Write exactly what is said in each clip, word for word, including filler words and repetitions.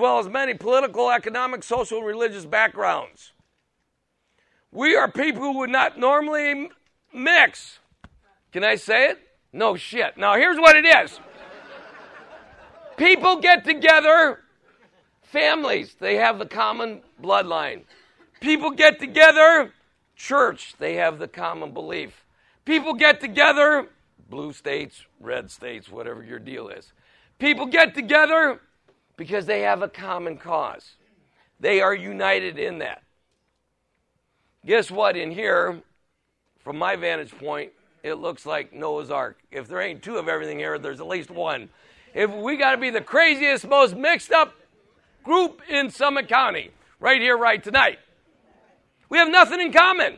well as many political, economic, social, and religious backgrounds. We are people who would not normally mix. Can I say it? No shit. Now, here's what it is. People get together, families, they have the common bloodline. People get together, church, they have the common belief. People get together, blue states, red states, whatever your deal is. People get together because they have a common cause. They are united in that. Guess what? In here, from my vantage point, it looks like Noah's Ark. If there ain't two of everything here, there's at least one. If we got to be the craziest, most mixed up group in Summit County, right here, right tonight. We have nothing in common.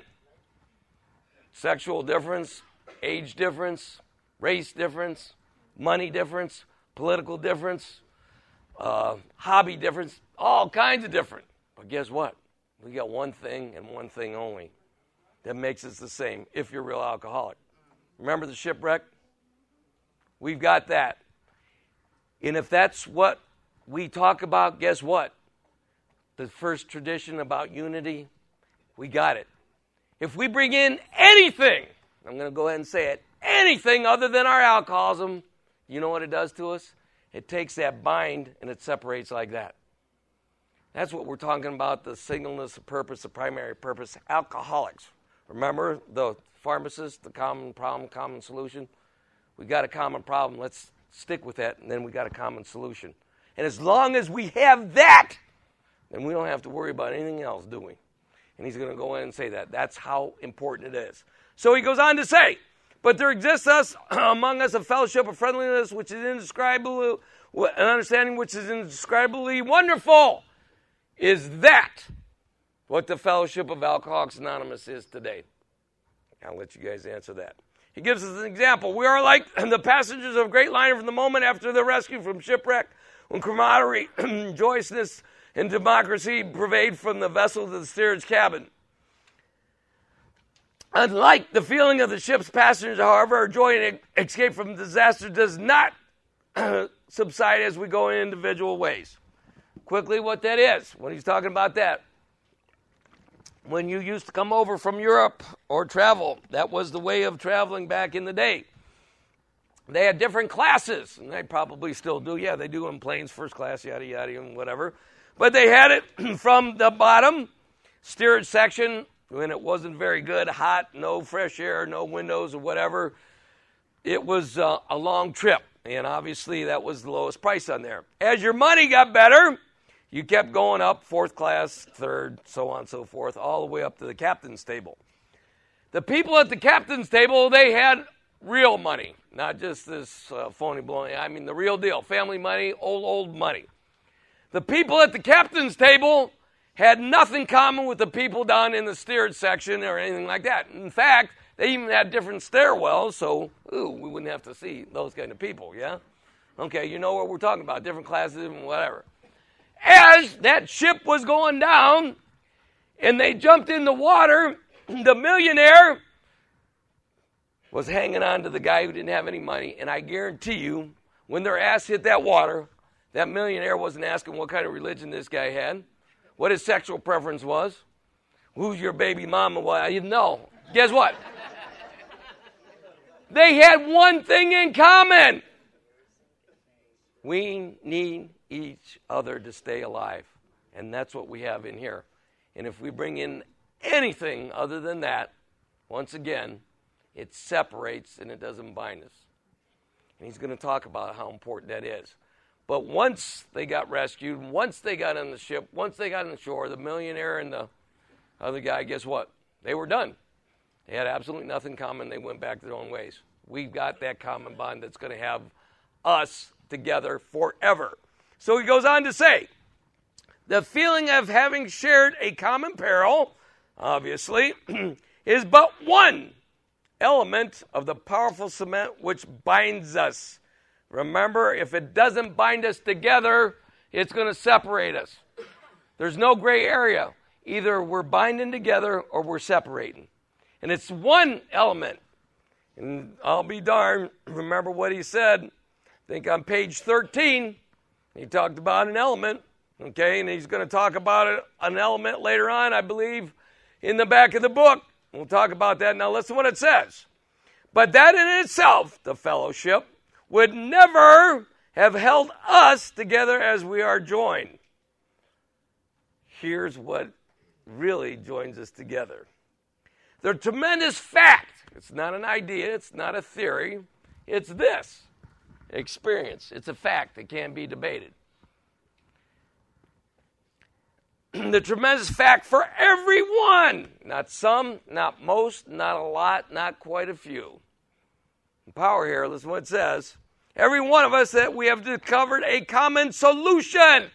Sexual difference, age difference, race difference, money difference, political difference, uh, hobby difference, all kinds of different. But guess what? We got one thing and one thing only that makes us the same if you're a real alcoholic. Remember the shipwreck? We've got that. And if that's what we talk about, guess what? The first tradition about unity, we got it. If we bring in anything, I'm going to go ahead and say it, anything other than our alcoholism, you know what it does to us? It takes that bind and it separates like that. That's what we're talking about, the singleness of purpose, the primary purpose. Alcoholics. Remember the pharmacist, the common problem, common solution? We got a common problem. Let's stick with that, and then we got a common solution. And as long as we have that, then we don't have to worry about anything else, do we? And he's going to go in and say that. That's how important it is. So he goes on to say, but there exists us among us a fellowship of friendliness which is indescribable, an understanding which is indescribably wonderful. Is that what the Fellowship of Alcoholics Anonymous is today? I'll let you guys answer that. He gives us an example. We are like the passengers of a great liner from the moment after the rescue from shipwreck, when camaraderie, joyousness, and democracy pervade from the vessel to the steerage cabin. Unlike the feeling of the ship's passengers, however, our joy in escape from disaster does not subside as we go in individual ways. Quickly, what that is, when he's talking about that. When you used to come over from Europe or travel, that was the way of traveling back in the day. They had different classes, and they probably still do. Yeah, they do in planes, first class, yada, yada, and whatever. But they had it from the bottom, steerage section, when it wasn't very good, hot, no fresh air, no windows or whatever. It was uh, a long trip, and obviously that was the lowest price on there. As your money got better, you kept going up, fourth class, third, so on and so forth, all the way up to the captain's table. The people at the captain's table, they had real money, not just this uh, phony blowing. I mean the real deal, family money, old, old money. The people at the captain's table had nothing common with the people down in the steerage section or anything like that. In fact, they even had different stairwells, so ooh, we wouldn't have to see those kind of people, yeah? Okay, you know what we're talking about, different classes and whatever. As that ship was going down and they jumped in the water, the millionaire was hanging on to the guy who didn't have any money. And I guarantee you, when their ass hit that water, that millionaire wasn't asking what kind of religion this guy had, what his sexual preference was, who's your baby mama. Well, I didn't know. Guess what? They had one thing in common. We need each other to stay alive. And that's what we have in here. And if we bring in anything other than that, once again, it separates and it doesn't bind us. And he's going to talk about how important that is. But once they got rescued, once they got on the ship, once they got on the shore, the millionaire and the other guy, guess what? They were done. They had absolutely nothing in common. They went back their own ways. We've got that common bond that's going to have us together forever. So he goes on to say, the feeling of having shared a common peril, obviously, is but one element of the powerful cement which binds us. Remember, if it doesn't bind us together, it's going to separate us. There's no gray area. Either we're binding together or we're separating. And it's one element. And I'll be darned, remember what he said. I think on page thirteen, he talked about an element. Okay, and he's going to talk about it, an element later on, I believe, in the back of the book. We'll talk about that. Now listen what it says. But that in itself, the fellowship, would never have held us together as we are joined. Here's what really joins us together. The tremendous fact, it's not an idea, it's not a theory, it's this, experience. It's a fact that can't be debated. The tremendous fact for everyone, not some, not most, not a lot, not quite a few. Power here, listen to what it says. Every one of us that we have discovered a common solution.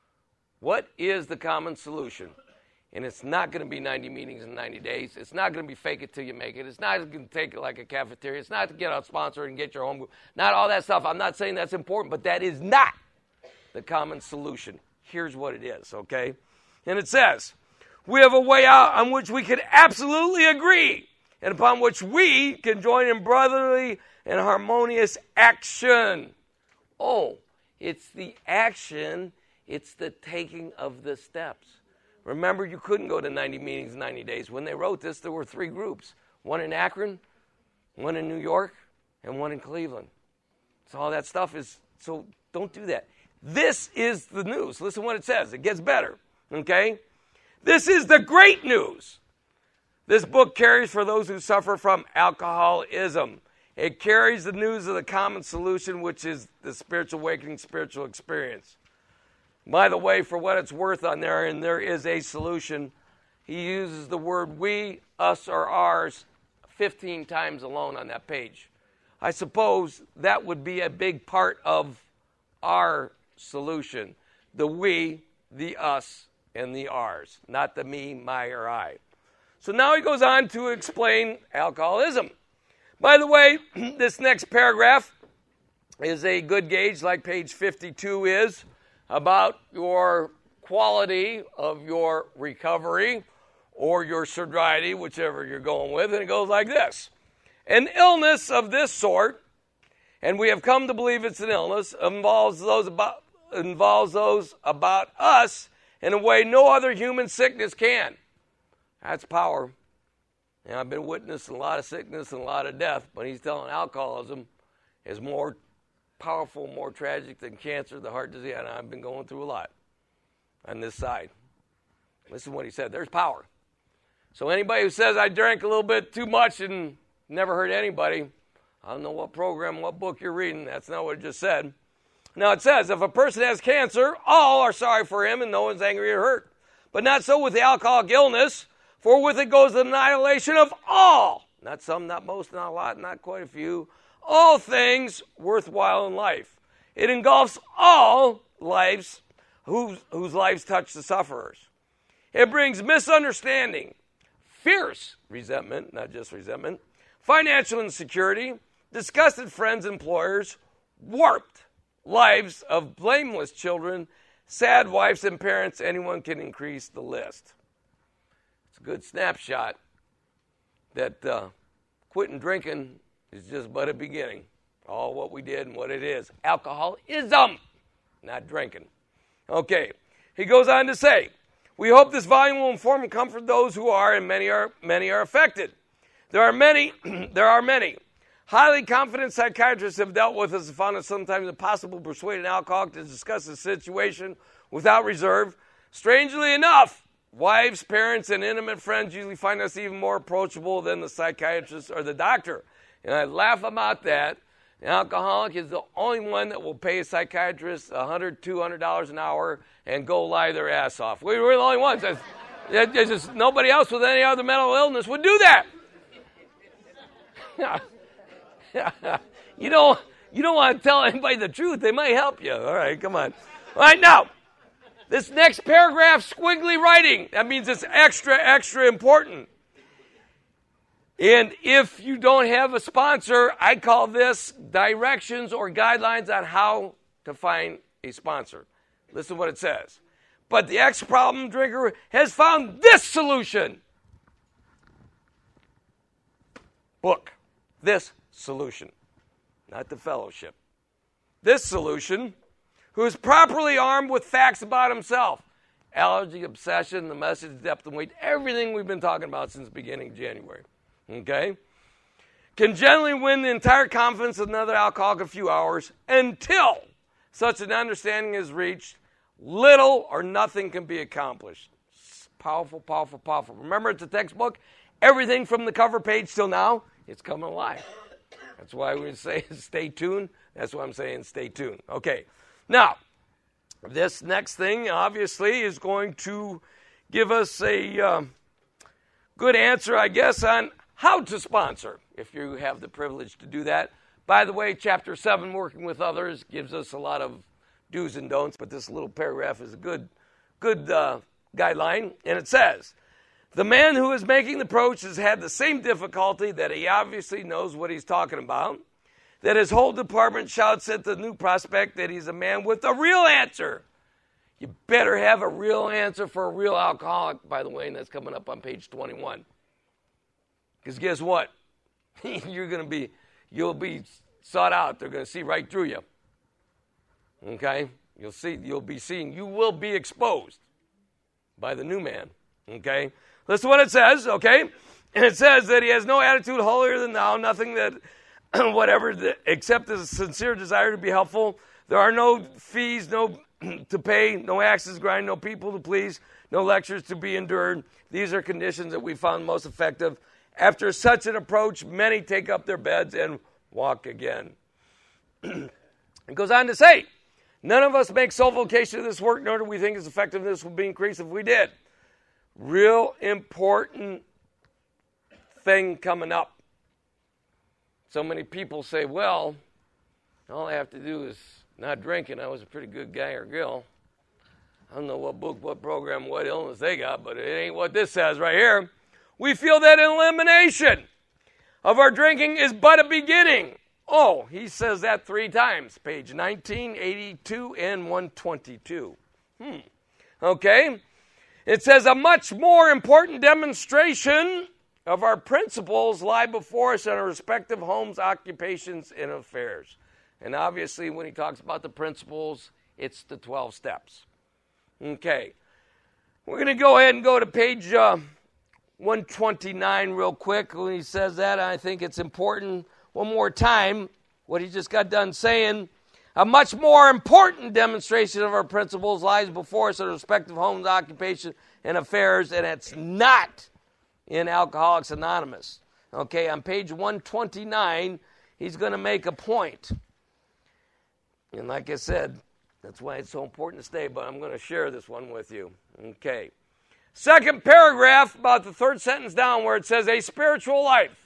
What is the common solution? And it's not going to be ninety meetings in ninety days. It's not going to be fake it till you make it. It's not going to take it like a cafeteria. It's not to get out sponsored and get your home group. Not all that stuff. I'm not saying that's important, but that is not the common solution. Here's what it is, okay? And it says, we have a way out on which we can absolutely agree and upon which we can join in brotherly and harmonious action. Oh, it's the action. It's the taking of the steps. Remember, you couldn't go to ninety meetings in ninety days. When they wrote this, there were three groups. One in Akron, one in New York, and one in Cleveland. So all that stuff is, so don't do that. This is the news. Listen what it says. It gets better, okay? This is the great news. This book carries for those who suffer from alcoholism. It carries the news of the common solution, which is the spiritual awakening, spiritual experience. By the way, for what it's worth on there, and there is a solution, he uses the word we, us, or ours fifteen times alone on that page. I suppose that would be a big part of our solution. The we, the us, and the ours, not the me, my, or I. So now he goes on to explain alcoholism. By the way, this next paragraph is a good gauge, like page fifty-two is, about your quality of your recovery or your sobriety, whichever you're going with, and it goes like this. An illness of this sort, and we have come to believe it's an illness, involves those about, involves those about us in a way no other human sickness can. That's power. And I've been witnessing a lot of sickness and a lot of death, but he's telling alcoholism is more powerful, more tragic than cancer, the heart disease, and I've been going through a lot on this side. Listen to what he said. There's power. So anybody who says I drank a little bit too much and never hurt anybody, I don't know what program, what book you're reading. That's not what it just said. Now it says, if a person has cancer, all are sorry for him and no one's angry or hurt. But not so with the alcoholic illness, for with it goes the annihilation of all. Not some, not most, not a lot, not quite a few. All things worthwhile in life. It engulfs all lives whose, whose lives touch the sufferers. It brings misunderstanding, fierce resentment, not just resentment, financial insecurity, disgusted friends, employers, warped lives of blameless children, sad wives and parents. Anyone can increase the list. It's a good snapshot that uh, quitting drinking is just but a beginning. All what we did and what it is. Alcoholism, not drinking. Okay, he goes on to say, we hope this volume will inform and comfort those who are, and many are many are affected. There are many, there are many. Highly confident psychiatrists have dealt with this and found it sometimes impossible to persuade an alcoholic to discuss the situation without reserve. Strangely enough, wives, parents, and intimate friends usually find us even more approachable than the psychiatrist or the doctor. And I laugh about that. An alcoholic is the only one that will pay a psychiatrist one hundred dollars, two hundred dollars an hour and go lie their ass off. We were the only ones. There's just nobody else with any other mental illness would do that. you don't, you don't want to tell anybody the truth. They might help you. All right, come on. All right, now, this next paragraph, squiggly writing. That means it's extra, extra important. And if you don't have a sponsor, I call this directions or guidelines on how to find a sponsor. Listen to what it says. But the ex-problem drinker has found this solution. Book. This solution. Not the fellowship. This solution, who is properly armed with facts about himself. Allergy, obsession, the message, depth and weight, everything we've been talking about since the beginning of January. Okay? Can generally win the entire confidence of another alcoholic in a few hours until such an understanding is reached, little or nothing can be accomplished. It's powerful, powerful, powerful. Remember, it's a textbook. Everything from the cover page till now, it's coming alive. That's why we say stay tuned. That's why I'm saying stay tuned. Okay. Now, this next thing, obviously, is going to give us a uh, good answer, I guess, on how to sponsor, if you have the privilege to do that. By the way, Chapter seven, Working with Others, gives us a lot of do's and don'ts, but this little paragraph is a good, good uh, guideline. And it says, the man who is making the approach has had the same difficulty, that he obviously knows what he's talking about, that his whole department shouts at the new prospect that he's a man with a real answer. You better have a real answer for a real alcoholic, by the way, and that's coming up on page twenty-one. Because guess what? You're going to be, you'll be sought out. They're going to see right through you. Okay? You'll see, you'll be seen. You will be exposed by the new man. Okay? Listen to what it says, okay? And it says that he has no attitude holier than thou, nothing that, whatever, except a sincere desire to be helpful. There are no fees, no to pay, no axes grind, no people to please, no lectures to be endured. These are conditions that we found most effective. After such an approach, many take up their beds and walk again. It goes on to say, none of us make sole vocation of this work, nor do we think its effectiveness would be increased if we did. Real important thing coming up. So many people say, well, all I have to do is not drink, and I was a pretty good guy or girl. I don't know what book, what program, what illness they got, but it ain't what this says right here. We feel that elimination of our drinking is but a beginning. Oh, he says that three times, page nineteen, eighty-two, and one twenty-two. Hmm. Okay. It says a much more important demonstration of our principles lie before us in our respective homes, occupations, and affairs. And obviously, when he talks about the principles, it's the twelve steps. Okay. We're going to go ahead and go to page uh, one twenty-nine real quick. When he says that, I think it's important one more time, what he just got done saying. A much more important demonstration of our principles lies before us in our respective homes, occupations, and affairs, and it's not in Alcoholics Anonymous. Okay, on page one twenty-nine, he's going to make a point. And like I said, that's why it's so important to stay, but I'm going to share this one with you. Okay. Second paragraph, about the third sentence down, where it says, a spiritual life.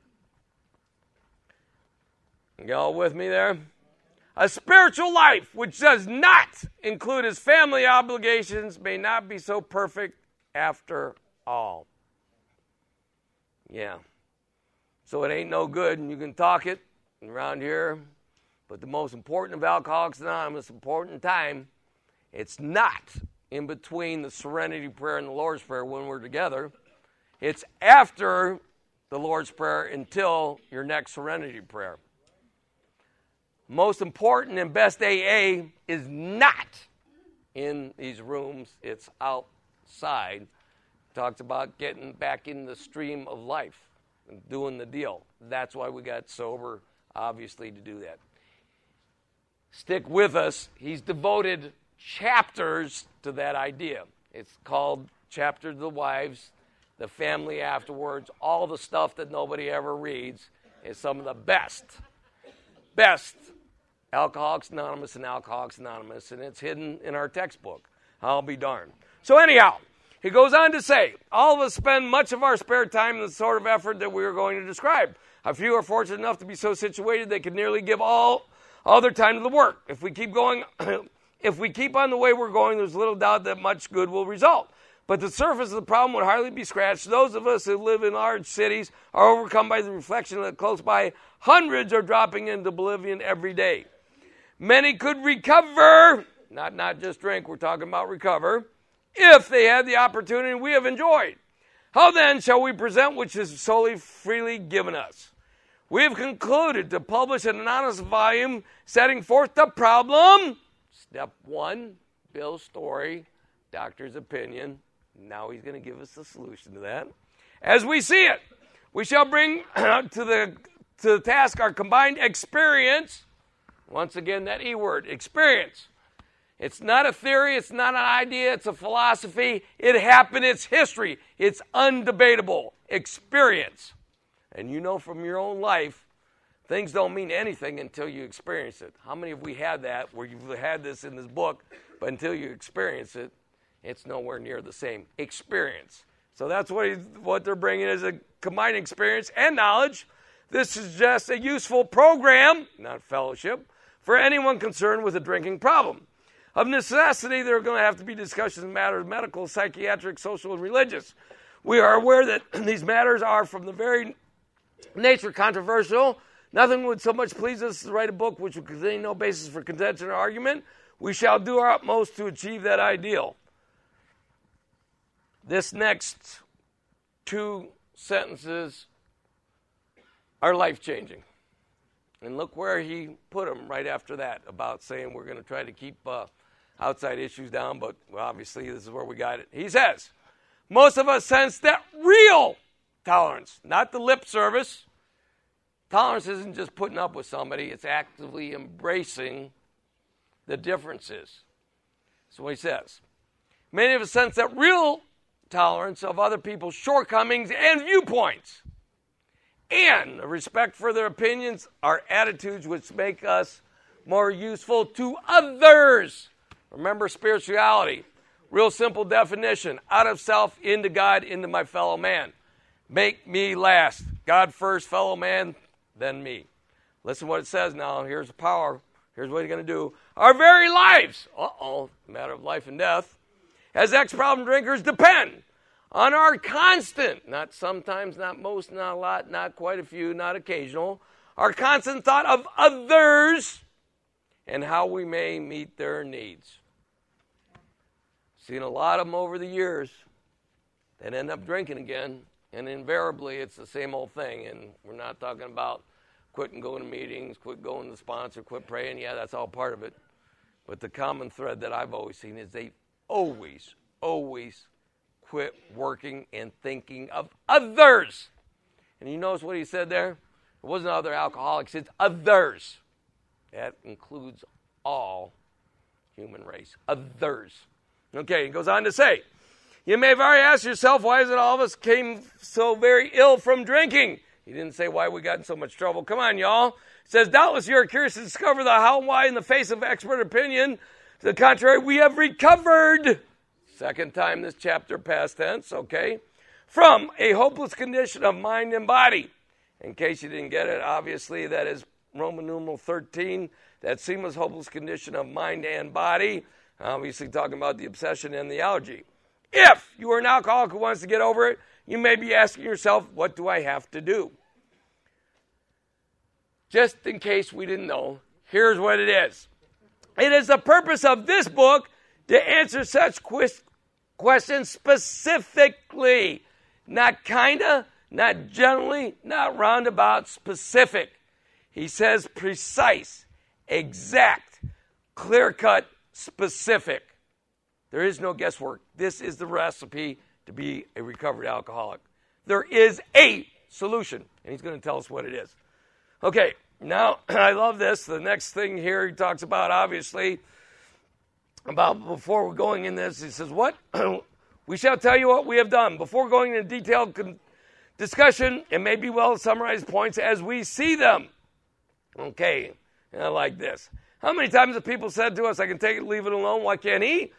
You all with me there? A spiritual life which does not include his family obligations may not be so perfect after all. Yeah. So it ain't no good, and you can talk it around here. But the most important of Alcoholics Anonymous, important time, it's not in between the Serenity Prayer and the Lord's Prayer when we're together. It's after the Lord's Prayer until your next Serenity Prayer. Most important and best A A is not in these rooms. It's outside. Talks about getting back in the stream of life and doing the deal. That's why we got sober, obviously, to do that. Stick with us. He's devoted chapters to that idea. It's called Chapter to the Wives, the family afterwards, all the stuff that nobody ever reads is some of the best, best Alcoholics Anonymous and Alcoholics Anonymous, and it's hidden in our textbook. I'll be darned. So anyhow, he goes on to say, all of us spend much of our spare time in the sort of effort that we are going to describe. A few are fortunate enough to be so situated they can nearly give all all their time to the work. If we keep going, if we keep on the way we're going, there's little doubt that much good will result. But the surface of the problem would hardly be scratched. Those of us who live in large cities are overcome by the reflection that close by hundreds are dropping into oblivion every day. Many could recover, not, not just drink, we're talking about recover, if they had the opportunity we have enjoyed. How then shall we present which is solely freely given us? We have concluded to publish an anonymous volume setting forth the problem, Step one, Bill's story, doctor's opinion. Now he's going to give us the solution to that. As we see it, we shall bring to the to the task our combined experience. Once again, that E word, experience. It's not a theory, it's not an idea, it's a philosophy. It happened, it's history. It's undebatable. Experience. And you know from your own life, things don't mean anything until you experience it. How many have we had that, where you've had this in this book, but until you experience it, it's nowhere near the same. Experience. So that's what, he, what they're bringing is a combined experience and knowledge. This is just a useful program, not fellowship, for anyone concerned with a drinking problem. Of necessity, there are going to have to be discussions in matters medical, psychiatric, social, and religious. We are aware that these matters are from the very nature controversial. Nothing would so much please us as to write a book which would contain no basis for contention or argument. We shall do our utmost to achieve that ideal. This next two sentences are life-changing. And look where he put them right after that about saying we're going to try to keep uh, outside issues down, but well, obviously this is where we got it. He says, most of us sense that real tolerance, not the lip service. Tolerance isn't just putting up with somebody, it's actively embracing the differences. That's what he says. Many of us sense that real tolerance of other people's shortcomings and viewpoints, and a respect for their opinions are attitudes which make us more useful to others. Remember spirituality. Real simple definition. Out of self, into God, into my fellow man. Make me last. God first, fellow man, then me. Listen to what it says now. Here's the power. Here's what he's going to do. Our very lives, uh-oh, matter of life and death, as ex-problem drinkers depend on our constant, not sometimes, not most, not a lot, not quite a few, not occasional, our constant thought of others and how we may meet their needs. Seen a lot of them over the years that end up drinking again, and invariably it's the same old thing. And we're not talking about quitting going to meetings, quit going to the sponsor, quit praying. Yeah, that's all part of it. But the common thread that I've always seen is they always, always quit working and thinking of others. And you notice what he said there? It wasn't other alcoholics, it's others. That includes all human race. Others. Okay, he goes on to say, you may have already asked yourself, why is it all of us came so very ill from drinking? He didn't say why we got in so much trouble. Come on, y'all. He says, doubtless you are curious to discover the how and why in the face of expert opinion. To the contrary, we have recovered. Second time this chapter, past tense, okay? From a hopeless condition of mind and body. In case you didn't get it, obviously that is Roman numeral thirteen. That seamless, hopeless condition of mind and body. Obviously talking about the obsession and the allergy. If you are an alcoholic who wants to get over it, you may be asking yourself, what do I have to do? Just in case we didn't know, here's what it is. It is the purpose of this book to answer such quest- questions specifically. Not kinda, not generally, not roundabout, specific. He says precise, exact, clear-cut, specific. There is no guesswork. This is the recipe to be a recovered alcoholic. There is a solution, and he's going to tell us what it is. Okay, now, I love this. The next thing here he talks about, obviously, about before we're going in this, he says, what? We shall tell you what we have done. Before going into detailed con- discussion, it may be well to summarize points as we see them. Okay, and I like this. How many times have people said to us, I can take it, leave it alone, why can't he?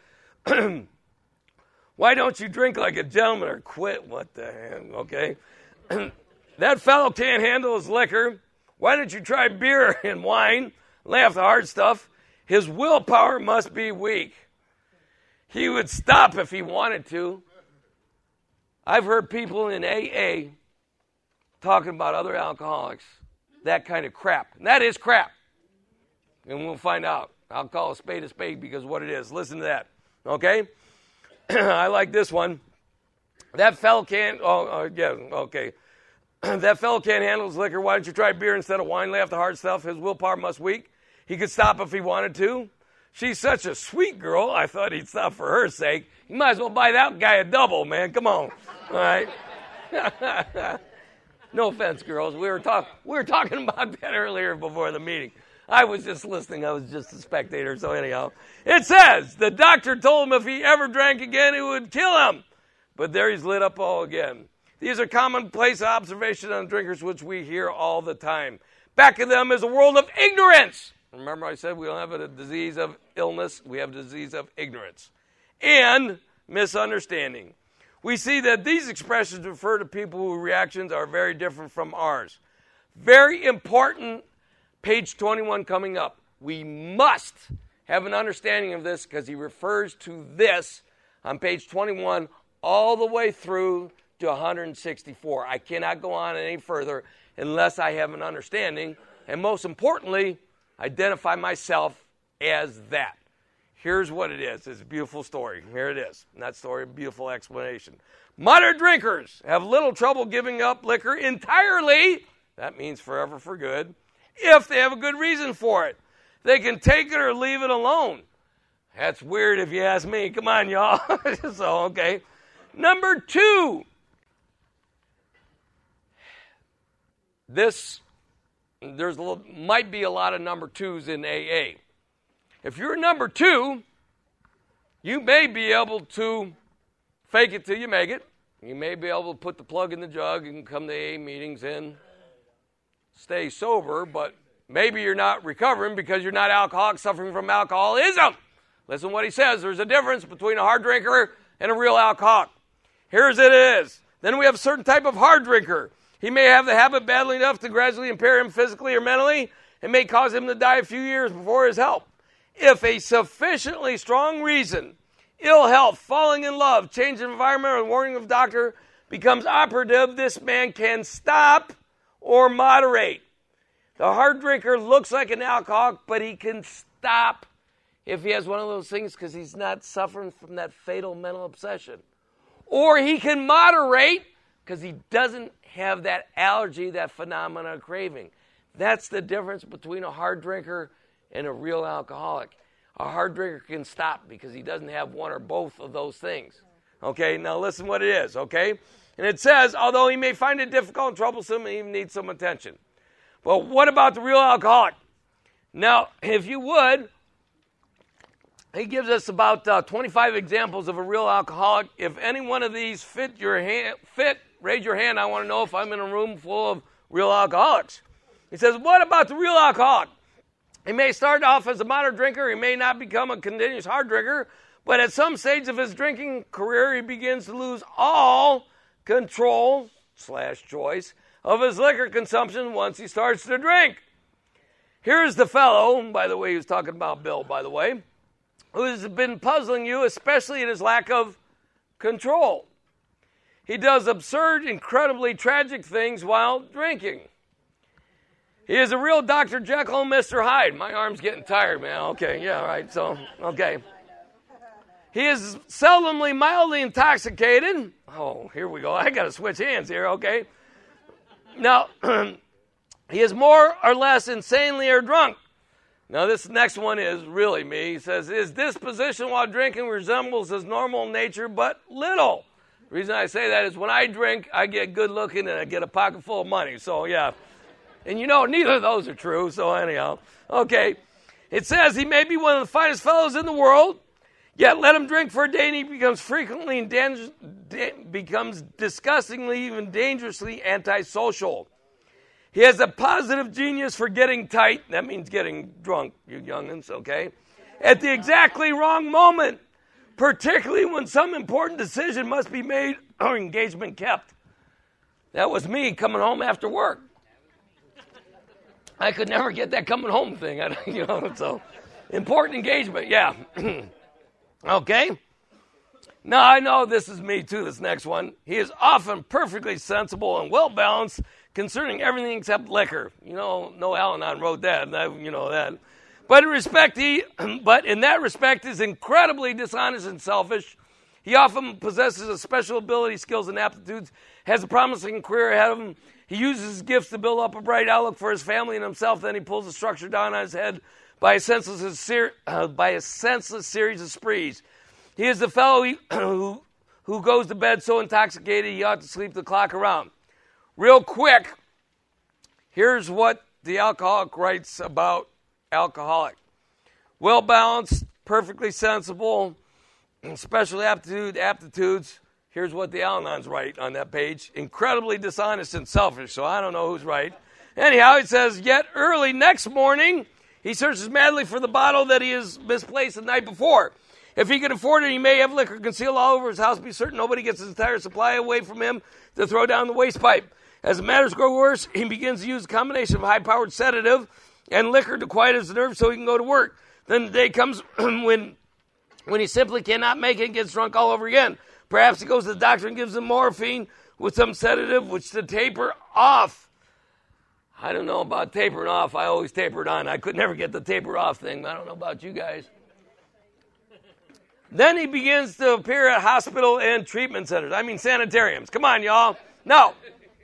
Why don't you drink like a gentleman or quit? What the hell, okay? That fellow can't handle his liquor. Why don't you try beer and wine? Lay off the hard stuff. His willpower must be weak. He would stop if he wanted to. I've heard people in A A talking about other alcoholics. That kind of crap. And that is crap. And we'll find out. I'll call a spade a spade because of what it is. Listen to that. Okay? I like this one. That fellow can't, oh, uh, yeah, okay. That fellow can't handle his liquor. Why don't you try beer instead of wine? Lay off the hard stuff. His willpower must weak. He could stop if he wanted to. She's such a sweet girl, I thought he'd stop for her sake. You might as well buy that guy a double, man. Come on. All right? No offense, girls. We were, talk- we were talking about that earlier before the meeting. I was just listening. I was just a spectator. So anyhow, it says, the doctor told him if he ever drank again, it would kill him. But there he's lit up all again. These are commonplace observations on drinkers, which we hear all the time. Back of them is a world of ignorance. Remember I said we don't have a disease of illness. We have a disease of ignorance and misunderstanding. We see that these expressions refer to people whose reactions are very different from ours. Very important, page twenty-one coming up. We must have an understanding of this because he refers to this on page twenty-one all the way through to one hundred sixty-four. I cannot go on any further unless I have an understanding, and most importantly, identify myself as that. Here's what it is. It's a beautiful story. Here it is. Not story, beautiful explanation. Moderate drinkers have little trouble giving up liquor entirely. That means forever for good. If they have a good reason for it. They can take it or leave it alone. That's weird if you ask me. Come on, y'all. So, okay. Number two. This, there's a little, might be a lot of number twos in A A. If you're number two, you may be able to fake it till you make it. You may be able to put the plug in the jug and come to A A meetings and stay sober, but maybe you're not recovering because you're not alcoholic, suffering from alcoholism. Listen to what he says. There's a difference between a hard drinker and a real alcoholic. Here's it is. Then we have a certain type of hard drinker. He may have the habit badly enough to gradually impair him physically or mentally and may cause him to die a few years before his help. If a sufficiently strong reason, ill health, falling in love, change of environment, or warning of doctor becomes operative, this man can stop or moderate. The hard drinker looks like an alcoholic, but he can stop if he has one of those things because he's not suffering from that fatal mental obsession. Or he can moderate because he doesn't have that allergy, that phenomenon of craving. That's the difference between a hard drinker and a real alcoholic. A hard drinker can stop because he doesn't have one or both of those things. Okay, now listen what it is, okay? And it says, although he may find it difficult and troublesome and even need some attention. But what about the real alcoholic? Now, if you would, he gives us about uh, twenty-five examples of a real alcoholic. If any one of these fit your hand, fit, raise your hand. I want to know if I'm in a room full of real alcoholics. He says, what about the real alcoholic? He may start off as a moderate drinker. He may not become a continuous hard drinker. But at some stage of his drinking career, he begins to lose all control slash choice of his liquor consumption once he starts to drink. Here's the fellow, by the way, he was talking about Bill, by the way, who has been puzzling you, especially in his lack of control. He does absurd, incredibly tragic things while drinking. He is a real Doctor Jekyll and Mister Hyde. My arm's getting tired, man. Okay, yeah, all right, so, okay. He is seldomly mildly intoxicated. Oh, here we go. I got to switch hands here, okay. Now, he is more or less insanely or drunk. Now, this next one is really me. He says, his disposition while drinking resembles his normal nature, but little. The reason I say that is when I drink, I get good looking and I get a pocket full of money. So, yeah. And you know, neither of those are true. So, anyhow. Okay. It says he may be one of the finest fellows in the world, yet let him drink for a day and he becomes frequently and dan- da- becomes disgustingly, even dangerously antisocial. He has a positive genius for getting tight. That means getting drunk, you young'uns, okay? At the exactly wrong moment, particularly when some important decision must be made or engagement kept. That was me coming home after work. I could never get that coming home thing, I, you know, so important engagement, yeah. Okay? Now, I know this is me too, this next one. He is often perfectly sensible and well-balanced concerning everything except liquor. You know, no Al-Anon wrote that, and I, you know that. But in respect, he, but in that respect, is incredibly dishonest and selfish. He often possesses a special ability, skills, and aptitudes, has a promising career ahead of him. He uses his gifts to build up a bright outlook for his family and himself. Then he pulls the structure down on his head by a senseless, ser- uh, by a senseless series of sprees. He is the fellow who, who goes to bed so intoxicated he ought to sleep the clock around. Real quick, here's what the alcoholic writes about alcoholic. Well-balanced, perfectly sensible, special aptitude, aptitudes. Here's what the Al-Anons write on that page. Incredibly dishonest and selfish, so I don't know who's right. Anyhow, it says, yet early next morning, he searches madly for the bottle that he has misplaced the night before. If he can afford it, he may have liquor concealed all over his house. Be certain nobody gets his entire supply away from him to throw down the waste pipe. As matters grow worse, he begins to use a combination of high-powered sedative and liquor to quiet his nerves so he can go to work. Then the day comes when, when he simply cannot make it and gets drunk all over again. Perhaps he goes to the doctor and gives him morphine with some sedative, which to taper off. I don't know about tapering off. I always tapered on. I could never get the taper off thing. I don't know about you guys. Then he begins to appear at hospital and treatment centers. I mean sanitariums. Come on, y'all. No.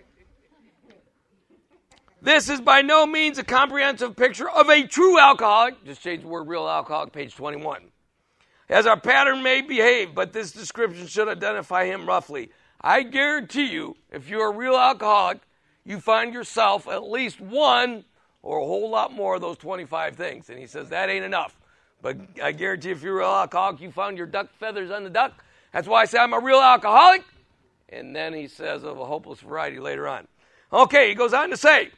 This is by no means a comprehensive picture of a true alcoholic. Just change the word real alcoholic, page twenty-one. As our pattern may behave, but this description should identify him roughly. I guarantee you, if you're a real alcoholic, you find yourself at least one or a whole lot more of those twenty-five things. And he says that ain't enough. But I guarantee if you're a real alcoholic, you found your duck feathers on the duck. That's why I say I'm a real alcoholic. And then he says of a hopeless variety later on. Okay, he goes on to say,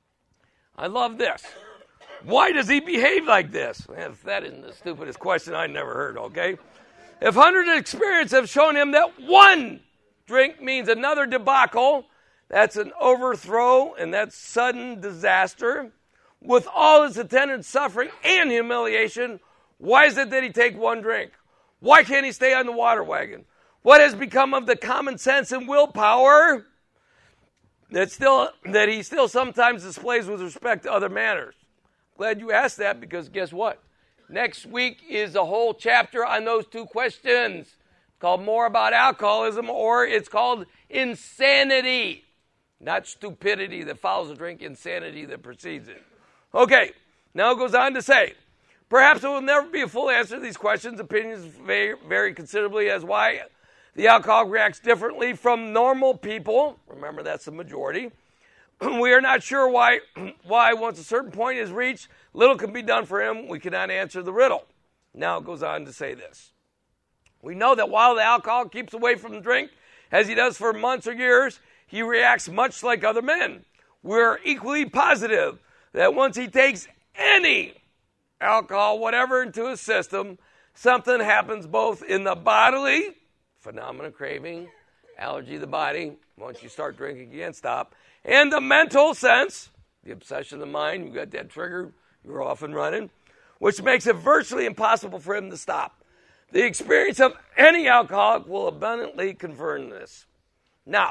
I love this. Why does he behave like this? If that isn't the stupidest question I never heard, okay? If hundreds of experience have shown him that one drink means another debacle, that's an overthrow and that's sudden disaster, with all its attendant suffering and humiliation, why is it that he take one drink? Why can't he stay on the water wagon? What has become of the common sense and willpower that still that he still sometimes displays with respect to other matters? Glad you asked that, because guess what? Next week is a whole chapter on those two questions. It's called More About Alcoholism, or it's called Insanity. Not stupidity that follows a drink, insanity that precedes it. Okay, now it goes on to say, perhaps there will never be a full answer to these questions. Opinions vary, vary considerably as why the alcoholic reacts differently from normal people. Remember, that's the majority. We are not sure why, why once a certain point is reached, little can be done for him. We cannot answer the riddle. Now it goes on to say this. We know that while the alcoholic keeps away from the drink, as he does for months or years, he reacts much like other men. We're equally positive that once he takes any alcohol, whatever, into his system, something happens both in the bodily, phenomena, craving, allergy of the body, once you start drinking, you can't stop, and the mental sense, the obsession of the mind, you got that trigger, you're off and running, which makes it virtually impossible for him to stop. The experience of any alcoholic will abundantly confirm this. Now,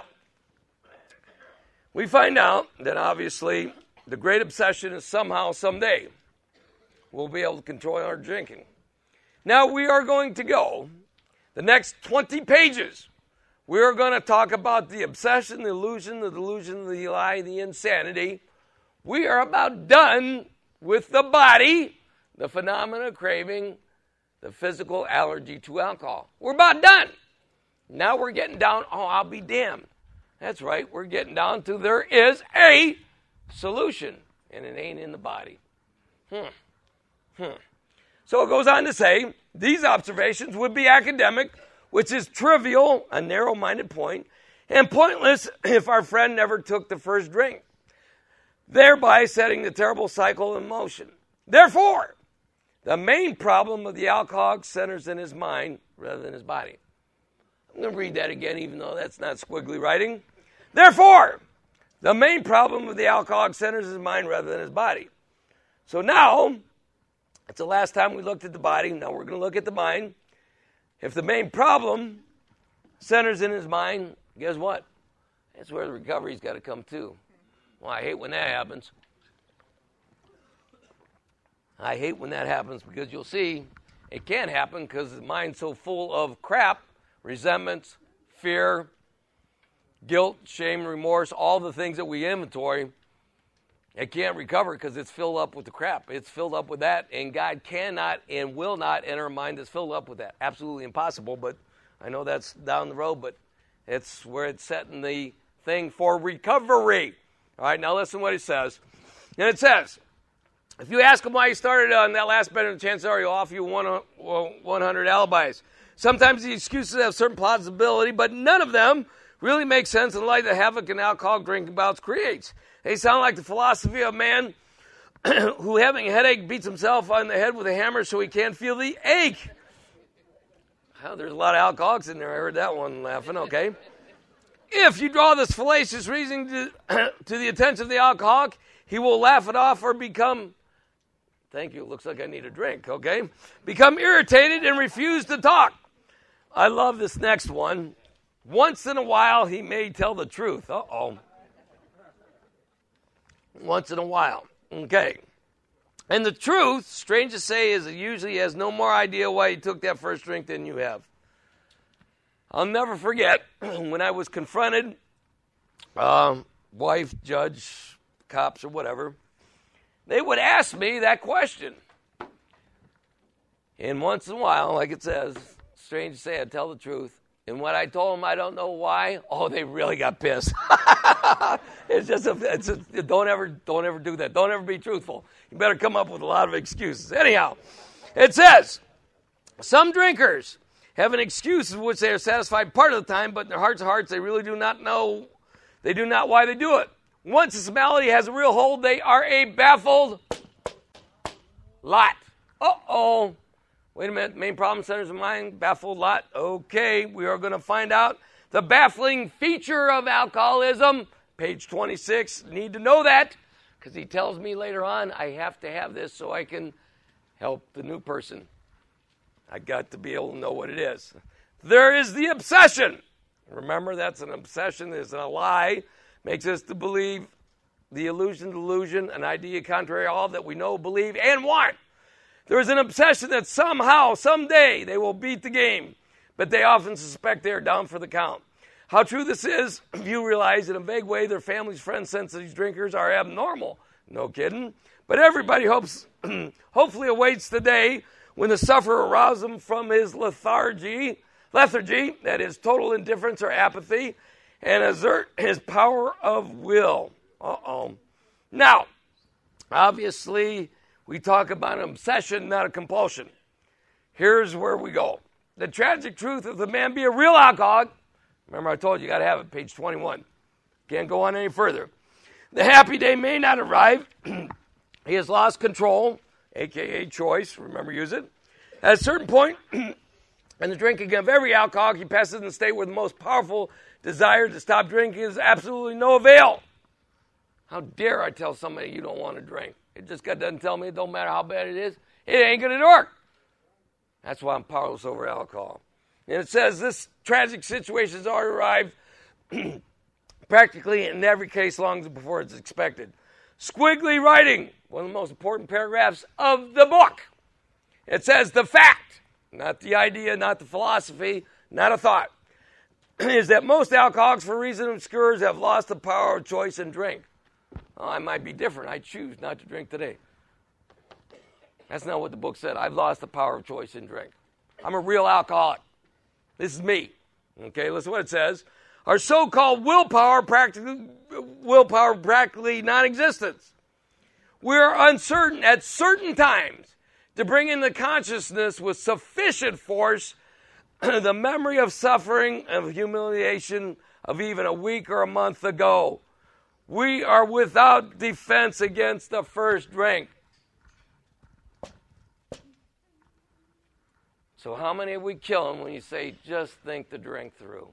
we find out that obviously the great obsession is somehow, someday, we'll be able to control our drinking. Now we are going to go, the next twenty pages, we are going to talk about the obsession, the illusion, the delusion, the lie, the insanity. We are about done with the body, the phenomena, craving, the physical allergy to alcohol. We're about done. Now we're getting down, oh, I'll be damned. That's right, we're getting down to there is a solution, and it ain't in the body. Hmm. Hmm. So it goes on to say, these observations would be academic, which is trivial, a narrow-minded point, and pointless if our friend never took the first drink, thereby setting the terrible cycle in motion. Therefore, the main problem of the alcoholic centers in his mind rather than his body. I'm going to read that again, even though that's not squiggly writing. Therefore, the main problem of the alcoholic centers in his mind rather than his body. So now, it's the last time we looked at the body. Now we're going to look at the mind. If the main problem centers in his mind, guess what? That's where the recovery's got to come too. Well, I hate when that happens. I hate when that happens because you'll see it can't happen because the mind's so full of crap, resentments, fear, guilt, shame, remorse, all the things that we inventory. It can't recover because it's filled up with the crap. It's filled up with that, and God cannot and will not enter a mind that's filled up with that. Absolutely impossible, but I know that's down the road, but it's where it's setting the thing for recovery. All right, now listen to what he says. And it says, if you ask him why he started on that last bed, the chances are he'll offer you one hundred alibis. Sometimes the excuses have certain plausibility, but none of them really make sense in light of the havoc an alcoholic drinking bouts creates. They sound like the philosophy of a man who, having a headache, beats himself on the head with a hammer so he can't feel the ache. Oh, there's a lot of alcoholics in there. I heard that one laughing. Okay. If you draw this fallacious reasoning to, to the attention of the alcoholic, he will laugh it off or become, thank you, looks like I need a drink, okay? Become irritated and refuse to talk. I love this next one. Once in a while, he may tell the truth. Uh-oh. Once in a while. Okay. And the truth, strange to say, is that usually he has no more idea why he took that first drink than you have. I'll never forget when I was confronted, uh, wife, judge, cops, or whatever, they would ask me that question. And once in a while, like it says, strange to say, I tell the truth. And when I told them I don't know why, oh, they really got pissed. It's just, a, it's a, don't ever, don't ever do that. Don't ever be truthful. You better come up with a lot of excuses. Anyhow, it says, some drinkers have an excuse in which they are satisfied part of the time, but in their hearts of hearts, they really do not know, they do not why they do it. Once this malady has a real hold, they are a baffled lot. Uh-oh. Wait a minute, main problem centers of mind, baffled lot. Okay, we are going to find out the baffling feature of alcoholism. Page twenty-six, need to know that, because he tells me later on I have to have this so I can help the new person. I got to be able to know what it is. There is the obsession. Remember, that's an obsession, it's a lie. Makes us to believe the illusion, delusion, an idea contrary to all that we know, believe, and want. There is an obsession that somehow, someday, they will beat the game, but they often suspect they are down for the count. How true this is, if you realize in a vague way their family's friends sense that these drinkers are abnormal. No kidding. But everybody hopes, hopefully awaits the day when the sufferer arouses him from his lethargy, lethargy, that is total indifference or apathy, and exert his power of will. Uh-oh. Now, obviously, we talk about an obsession, not a compulsion. Here's where we go. The tragic truth of the man be a real alcoholic. Remember, I told you, you got to have it, page twenty-one. Can't go on any further. The happy day may not arrive. He has lost control, a k a choice. Remember, use it. At a certain point, in the drinking of every alcoholic, he passes in a state where the most powerful desire to stop drinking is absolutely no avail. How dare I tell somebody you don't want to drink? It just God doesn't tell me it don't matter how bad it is. It ain't going to work. That's why I'm powerless over alcohol. And it says this tragic situation has already arrived practically in every case long before it's expected. Squiggly writing, one of the most important paragraphs of the book. It says the fact, not the idea, not the philosophy, not a thought, is that most alcoholics, for reason obscures, have lost the power of choice and drink. Oh, I might be different. I choose not to drink today. That's not what the book said. I've lost the power of choice and drink. I'm a real alcoholic. This is me. Okay, listen to what it says. Our so-called willpower practically, willpower practically non-existent. We are uncertain at certain times to bring into consciousness with sufficient force the memory of suffering, of humiliation of even a week or a month ago. We are without defense against the first drink. So how many are we killing when you say, just think the drink through?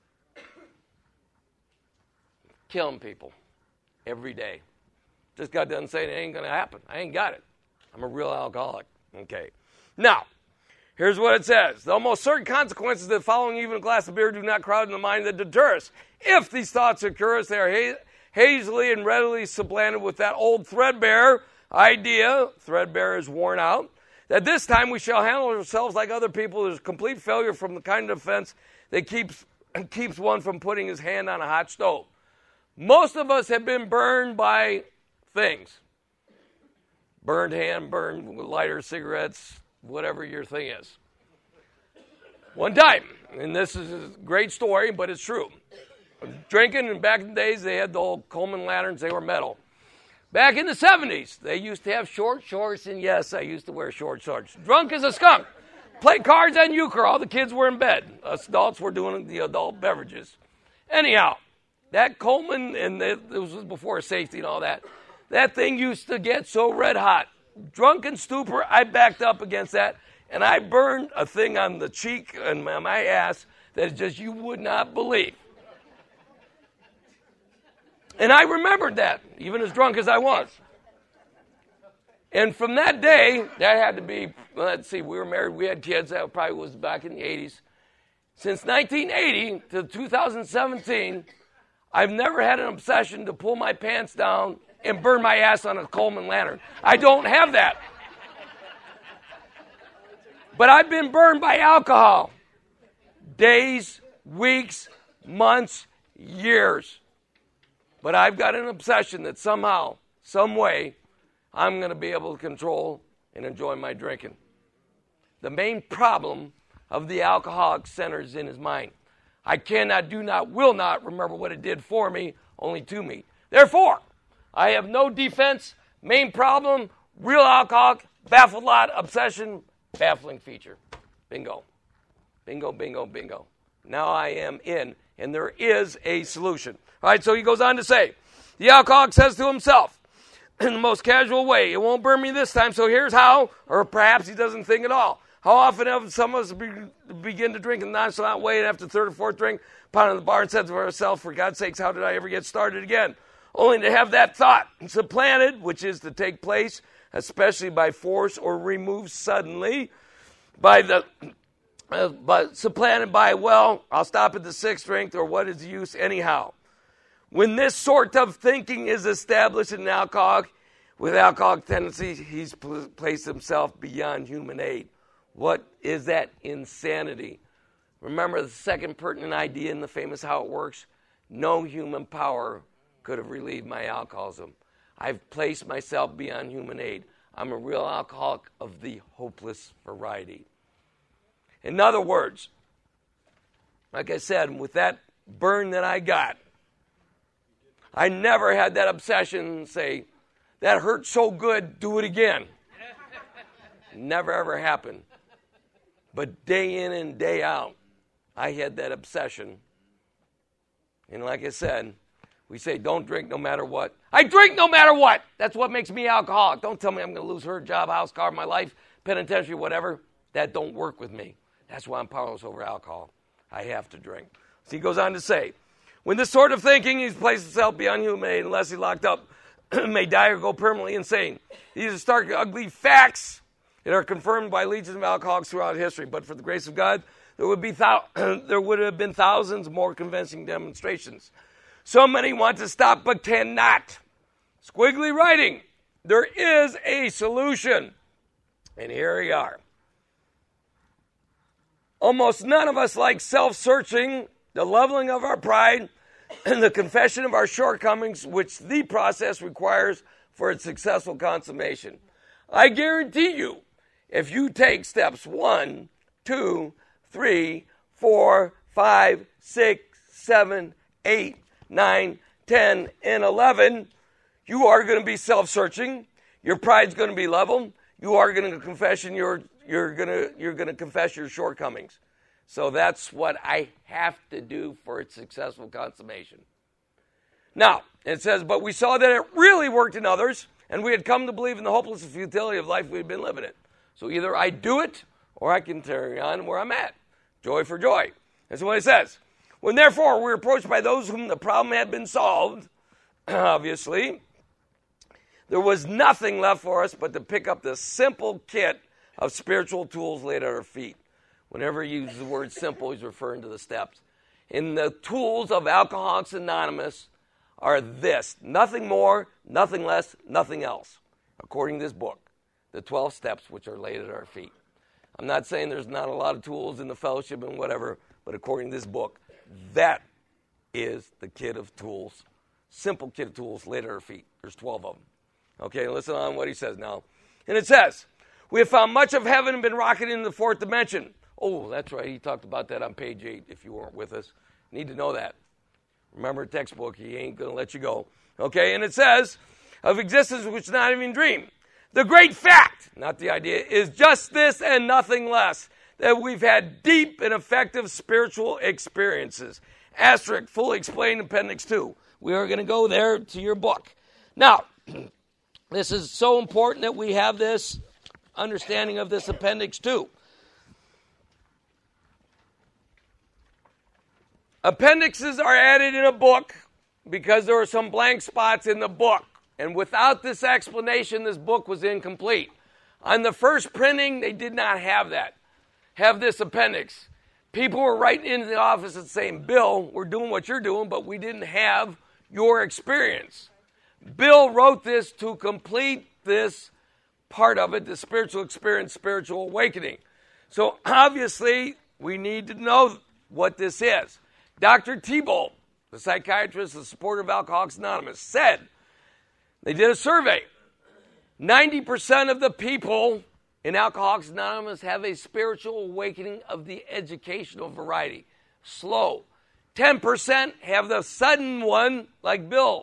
Killing people every day. Just God doesn't say it ain't going to happen. I ain't got it. I'm a real alcoholic. Okay. Now, here's what it says. The almost certain consequences that following even a glass of beer do not crowd in the mind that deter us. If these thoughts occur us, they are ha- hazily and readily supplanted with that old threadbare idea, threadbare is worn out, that this time we shall handle ourselves like other people. There's complete failure from the kind of defense that keeps, keeps one from putting his hand on a hot stove. Most of us have been burned by things. Burned hand, burned lighter, cigarettes, whatever your thing is. One time, and this is a great story, but it's true. Drinking, and back in the days, they had the old Coleman lanterns. They were metal. Back in the seventies, they used to have short shorts, and yes, I used to wear short shorts. Drunk as a skunk. Played cards on euchre. All the kids were in bed. Us adults were doing the adult beverages. Anyhow, that Coleman, and it was before safety and all that, that thing used to get so red hot. Drunken stupor, I backed up against that, and I burned a thing on the cheek and my, my ass that just you would not believe. And I remembered that, even as drunk as I was. And from that day, that had to be, let's see, we were married, we had kids, that probably was back in the eighties. Since nineteen eighty to two thousand seventeen, I've never had an obsession to pull my pants down and burn my ass on a Coleman lantern. I don't have that. But I've been burned by alcohol. Days, weeks, months, years. But I've got an obsession that somehow, some way, I'm going to be able to control and enjoy my drinking. The main problem of the alcoholic centers in his mind. I cannot, do not, will not remember what it did for me, only to me. Therefore, I have no defense, main problem, real alcoholic, baffled lot, obsession, baffling feature. Bingo. Bingo, bingo, bingo. Now I am in, and there is a solution. All right, so he goes on to say, the alcoholic says to himself, in the most casual way, it won't burn me this time, so here's how, or perhaps he doesn't think at all. How often have some of us be, begin to drink in a nonchalant way, and after the third or fourth drink, pounding the bar and said to ourselves, for God's sakes, how did I ever get started again? Only to have that thought supplanted, which is to take place, especially by force or removed suddenly, by the, uh, but supplanted by, well, I'll stop at the sixth drink, or what is the use anyhow? When this sort of thinking is established in an alcoholic, with alcoholic tendencies, he's pl- placed himself beyond human aid. What is that? Insanity. Remember the second pertinent idea in the famous How It Works? No human power could have relieved my alcoholism. I've placed myself beyond human aid. I'm a real alcoholic of the hopeless variety. In other words, like I said, with that burn that I got, I never had that obsession say, that hurt so good, do it again. Never ever happened. But day in and day out, I had that obsession. And like I said, we say don't drink no matter what. I drink no matter what. That's what makes me alcoholic. Don't tell me I'm going to lose her job, house, car, my life, penitentiary, whatever. That don't work with me. That's why I'm powerless over alcohol. I have to drink. So he goes on to say, when this sort of thinking, he's placed himself beyond human aid unless he's locked up, may die or go permanently insane. These are stark, ugly facts that are confirmed by legions of alcoholics throughout history. But for the grace of God, there would be thou- there would have been thousands more convincing demonstrations. So many want to stop but cannot. Squiggly writing. There is a solution. And here we are. Almost none of us like self-searching, the leveling of our pride, and the confession of our shortcomings, which the process requires for its successful consummation. I guarantee you, if you take steps one, two, three, four, five, six, seven, eight, nine, ten, and eleven, you are going to be self-searching. Your pride's going to be leveled. You are going to confess your you're going to you're going to confess your shortcomings. So that's what I have to do for its successful consummation. Now, it says, but we saw that it really worked in others, and we had come to believe in the hopeless futility of life we had been living in. So either I do it, or I can carry on where I'm at. Joy for joy. That's what it says. When therefore we were approached by those whom the problem had been solved, obviously, there was nothing left for us but to pick up the simple kit of spiritual tools laid at our feet. Whenever he uses the word simple, he's referring to the steps. And the tools of Alcoholics Anonymous are this. Nothing more, nothing less, nothing else. According to this book, the twelve steps which are laid at our feet. I'm not saying there's not a lot of tools in the fellowship and whatever, but according to this book, that is the kit of tools. Simple kit of tools laid at our feet. There's twelve of them. Okay, listen on what he says now. And it says, we have found much of heaven and been rocketed into the fourth dimension. Oh, that's right. He talked about that on page eight if you weren't with us. Need to know that. Remember textbook. He ain't going to let you go. Okay, and it says, of existence which is not even dream. The great fact, not the idea, is just this and nothing less, that we've had deep and effective spiritual experiences. Asterisk, fully explained in Appendix two. We are going to go there to your book. Now, this is so important that we have this understanding of this Appendix two. Appendixes are added in a book because there are some blank spots in the book. And without this explanation, this book was incomplete. On the first printing, they did not have that. Have this appendix. People were writing into the office and saying, Bill, we're doing what you're doing, but we didn't have your experience. Bill wrote this to complete this part of it, the spiritual experience, spiritual awakening. So obviously, we need to know what this is. Doctor Thibault, the psychiatrist, the supporter of Alcoholics Anonymous, said, they did a survey. ninety percent of the people in Alcoholics Anonymous have a spiritual awakening of the educational variety. Slow. ten percent have the sudden one, like Bill.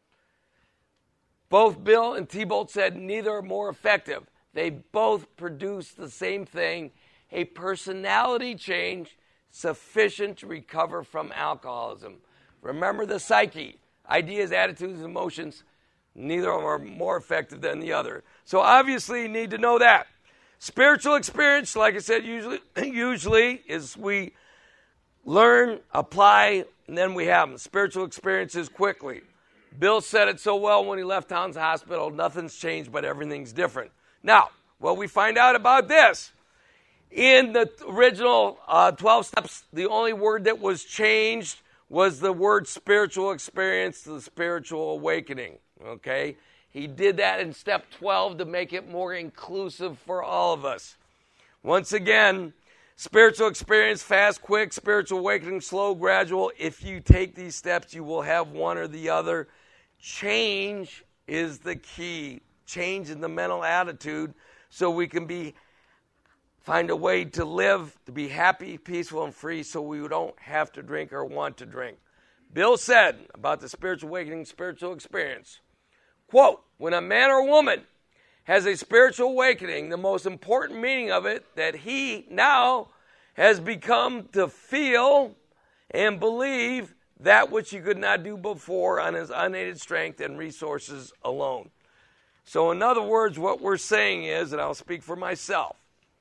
Both Bill and Thibault said neither are more effective. They both produce the same thing, a personality change sufficient to recover from alcoholism. Remember the psyche, ideas, attitudes, emotions. Neither of them are more effective than the other. So obviously you need to know that. Spiritual experience, like I said, usually, usually is we learn, apply, and then we have them. Spiritual experiences quickly. Bill said it so well when he left Towns Hospital, nothing's changed, but everything's different. Now, what we find out about this, in the original uh, twelve steps, the only word that was changed was the word spiritual experience to the spiritual awakening. Okay? He did that in step twelve to make it more inclusive for all of us. Once again, spiritual experience, fast, quick, spiritual awakening, slow, gradual. If you take these steps, you will have one or the other. Change is the key. Change in the mental attitude so we can be find a way to live, to be happy, peaceful, and free so we don't have to drink or want to drink. Bill said about the spiritual awakening, spiritual experience, quote, when a man or woman has a spiritual awakening, the most important meaning of it that he now has become to feel and believe that which he could not do before on his unaided strength and resources alone. So in other words, what we're saying is, and I'll speak for myself,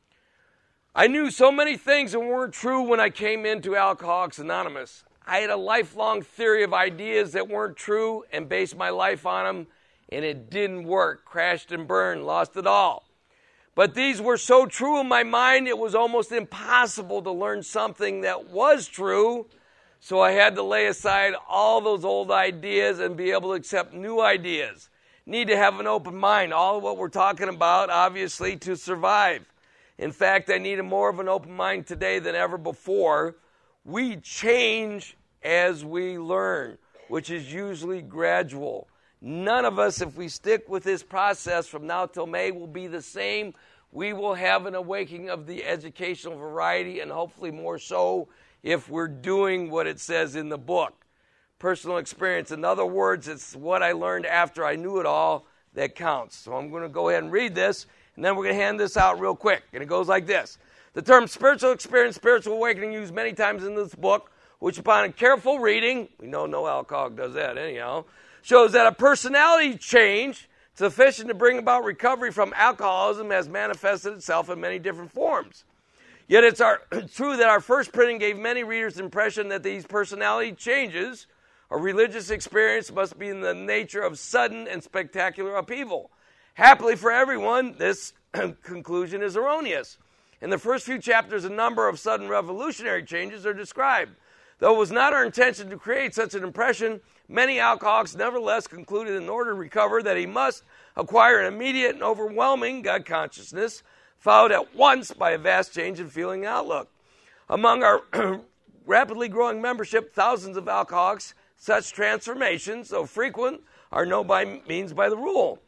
I knew so many things that weren't true when I came into Alcoholics Anonymous. I had a lifelong theory of ideas that weren't true and based my life on them, and it didn't work. Crashed and burned, lost it all. But these were so true in my mind, it was almost impossible to learn something that was true. So I had to lay aside all those old ideas and be able to accept new ideas. Need to have an open mind. All of what we're talking about, obviously, to survive. In fact, I need more of an open mind today than ever before. We change as we learn, which is usually gradual. None of us, if we stick with this process from now till May, will be the same. We will have an awakening of the educational variety, and hopefully more so if we're doing what it says in the book. Personal experience. In other words, it's what I learned after I knew it all that counts. So I'm going to go ahead and read this, and then we're going to hand this out real quick. And it goes like this. The term spiritual experience, spiritual awakening, used many times in this book, which upon a careful reading, we know no alcoholic does that anyhow, shows that a personality change sufficient to bring about recovery from alcoholism has manifested itself in many different forms. Yet it's our, true that our first printing gave many readers the impression that these personality changes or religious experience must be in the nature of sudden and spectacular upheaval. Happily for everyone, this conclusion is erroneous. In the first few chapters, a number of sudden revolutionary changes are described. Though it was not our intention to create such an impression, many alcoholics nevertheless concluded in order to recover that he must acquire an immediate and overwhelming God consciousness, followed at once by a vast change in feeling and outlook. Among our rapidly growing membership, thousands of alcoholics, such transformations, though frequent, are no by means by the rule.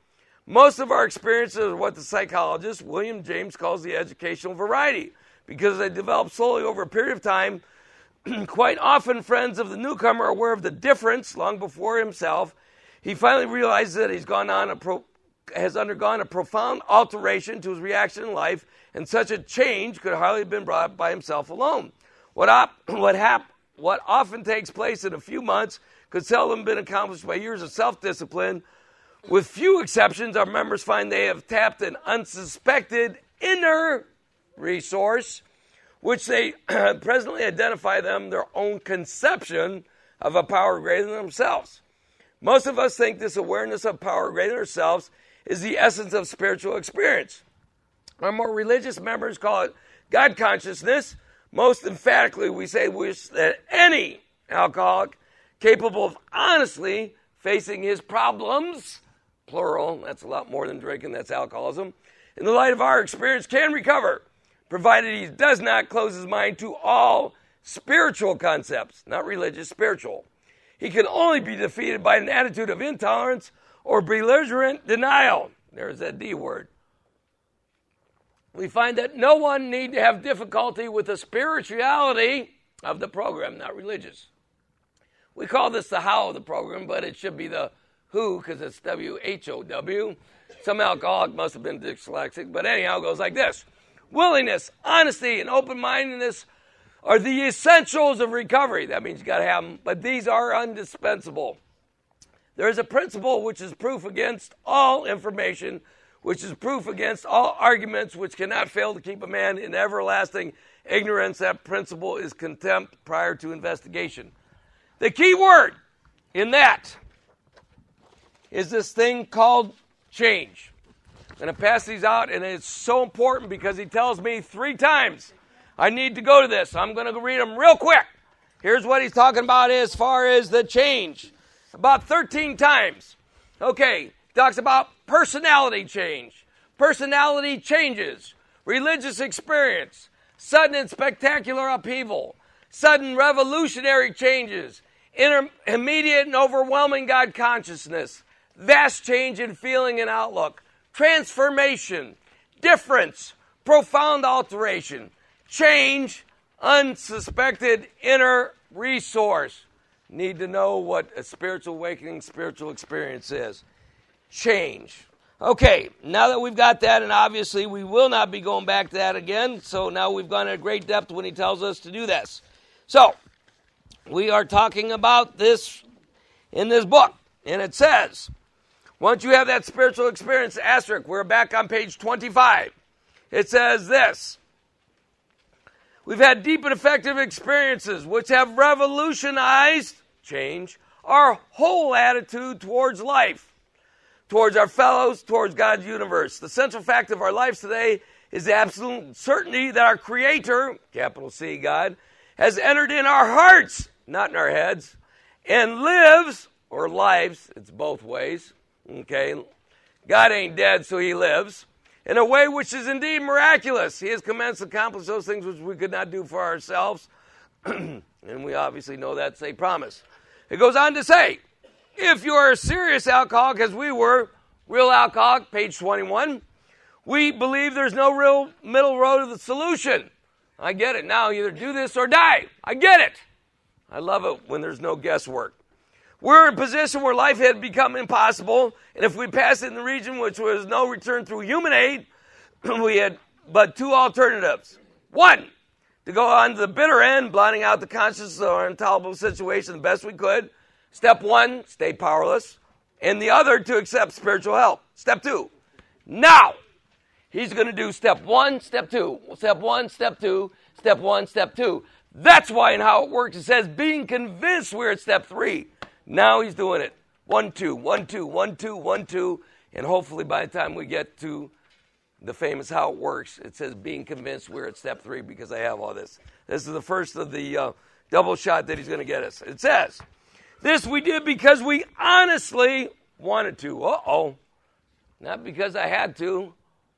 Most of our experiences are what the psychologist William James calls the educational variety, because they develop slowly over a period of time. Quite often, friends of the newcomer are aware of the difference long before himself. He finally realizes that he's gone on a pro- has undergone a profound alteration to his reaction in life, and such a change could hardly have been brought by himself alone. What op- what hap- what often takes place in a few months could seldom have been accomplished by years of self-discipline. With few exceptions, our members find they have tapped an unsuspected inner resource, which they presently identify them their own conception of a power greater than themselves. Most of us think this awareness of power greater than ourselves is the essence of spiritual experience. Our more religious members call it God consciousness. Most emphatically, we say wish that any alcoholic capable of honestly facing his problems, plural, that's a lot more than drinking, that's alcoholism, in the light of our experience can recover, provided he does not close his mind to all spiritual concepts, not religious, spiritual. He can only be defeated by an attitude of intolerance or belligerent denial. There's that D word. We find that no one need to have difficulty with the spirituality of the program, not religious. We call this the how of the program, but it should be the who, because it's W H O W. Some alcoholic must have been dyslexic, but anyhow, it goes like this. Willingness, honesty, and open-mindedness are the essentials of recovery. That means you got to have them, but these are indispensable. There is a principle which is proof against all information, which is proof against all arguments, which cannot fail to keep a man in everlasting ignorance. That principle is contempt prior to investigation. The key word in that is this thing called change. I'm going to pass these out, and it's so important because he tells me three times I need to go to this. I'm going to read them real quick. Here's what he's talking about as far as the change. About thirteen times. Okay, talks about personality change. Personality changes. Religious experience. Sudden and spectacular upheaval. Sudden revolutionary changes. Inter- immediate and overwhelming God consciousness. Vast change in feeling and outlook. Transformation. Difference. Profound alteration. Change. Unsuspected inner resource. Need to know what a spiritual awakening, spiritual experience is. Change. Okay, now that we've got that, and obviously we will not be going back to that again, so now we've gone at great depth when he tells us to do this. So, we are talking about this in this book, and it says, once you have that spiritual experience, asterisk, we're back on page twenty-five. It says this. We've had deep and effective experiences which have revolutionized, change, our whole attitude towards life, towards our fellows, towards God's universe. The central fact of our lives today is the absolute certainty that our Creator, capital C, God, has entered in our hearts, not in our heads, and lives, or lives, it's both ways, okay? God ain't dead, so he lives. In a way which is indeed miraculous. He has commenced to accomplish those things which we could not do for ourselves. And we obviously know that's a promise. It goes on to say, if you are a serious alcoholic, as we were, real alcoholic, page twenty-one, we believe there's no real middle road to the solution. I get it. Now either do this or die. I get it. I love it when there's no guesswork. We're in a position where life had become impossible, and if we passed it in the region which was no return through human aid, we had but two alternatives. One, to go on to the bitter end, blotting out the consciousness of our intolerable situation the best we could. Step one, stay powerless. And the other, to accept spiritual help. Step two, now, he's going to do step one, step two, step one, step two, step one, step two. That's why in How It Works it says being convinced we're at step three. Now he's doing it. One, two, one, two, one, two, one, two. And hopefully by the time we get to the famous How It Works, it says being convinced we're at step three because I have all this. This is the first of the uh, double shot that he's going to get us. It says, this we did because we honestly wanted to. Uh-oh. Not because I had to.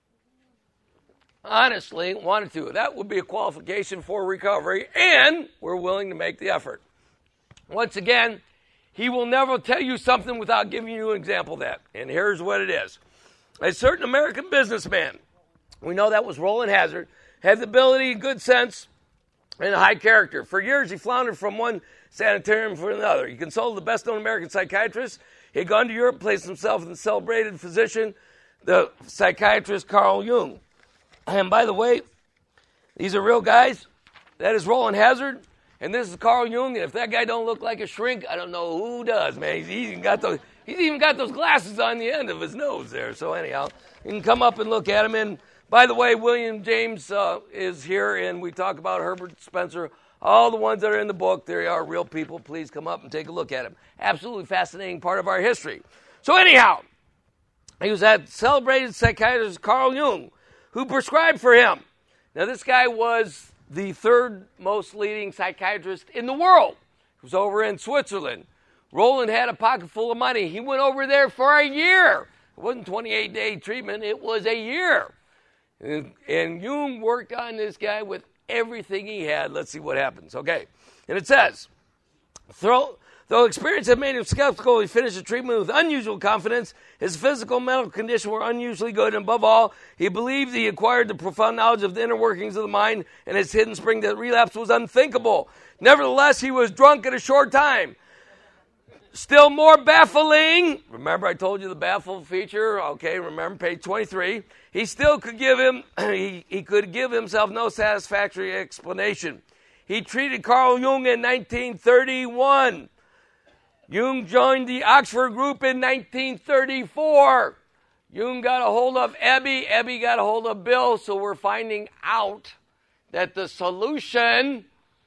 Honestly wanted to. That would be a qualification for recovery, and we're willing to make the effort. Once again, he will never tell you something without giving you an example of that. And here's what it is. a certain American businessman, we know that was Roland Hazard, had the ability, good sense, and a high character. For years, he floundered from one sanitarium for another. He consulted the best-known American psychiatrist. He had gone to Europe, placed himself in the celebrated physician, the psychiatrist Carl Jung. And by the way, these are real guys. That is Roland Hazard, and this is Carl Jung. And if that guy don't look like a shrink, I don't know who does, man. He's even got those, he's even got those glasses on the end of his nose there. So anyhow, you can come up and look at him. And by the way, William James uh, is here, and we talk about Herbert Spencer. All the ones that are in the book, they are real people. Please come up and take a look at them. Absolutely fascinating part of our history. So anyhow, he was that celebrated psychiatrist Carl Jung, who prescribed for him. Now, this guy was the third most leading psychiatrist in the world. He was over in Switzerland. Roland had a pocket full of money. He went over there for a year. It wasn't twenty-eight day treatment. It was a year. And, and Jung worked on this guy with everything he had. Let's see what happens. Okay. And it says, throw... Though experience had made him skeptical, he finished the treatment with unusual confidence. His physical and mental condition were unusually good, and above all, he believed he acquired the profound knowledge of the inner workings of the mind, and its hidden spring that relapse was unthinkable. Nevertheless, he was drunk in a short time. Still more baffling, remember I told you the baffle feature? Okay, remember page twenty-three. He still could give him, he, he could give himself no satisfactory explanation. He treated Carl Jung in nineteen thirty-one. Jung joined the Oxford group in nineteen thirty-four. Jung got a hold of Ebbe. Ebbe got a hold of Bill. So we're finding out that the solution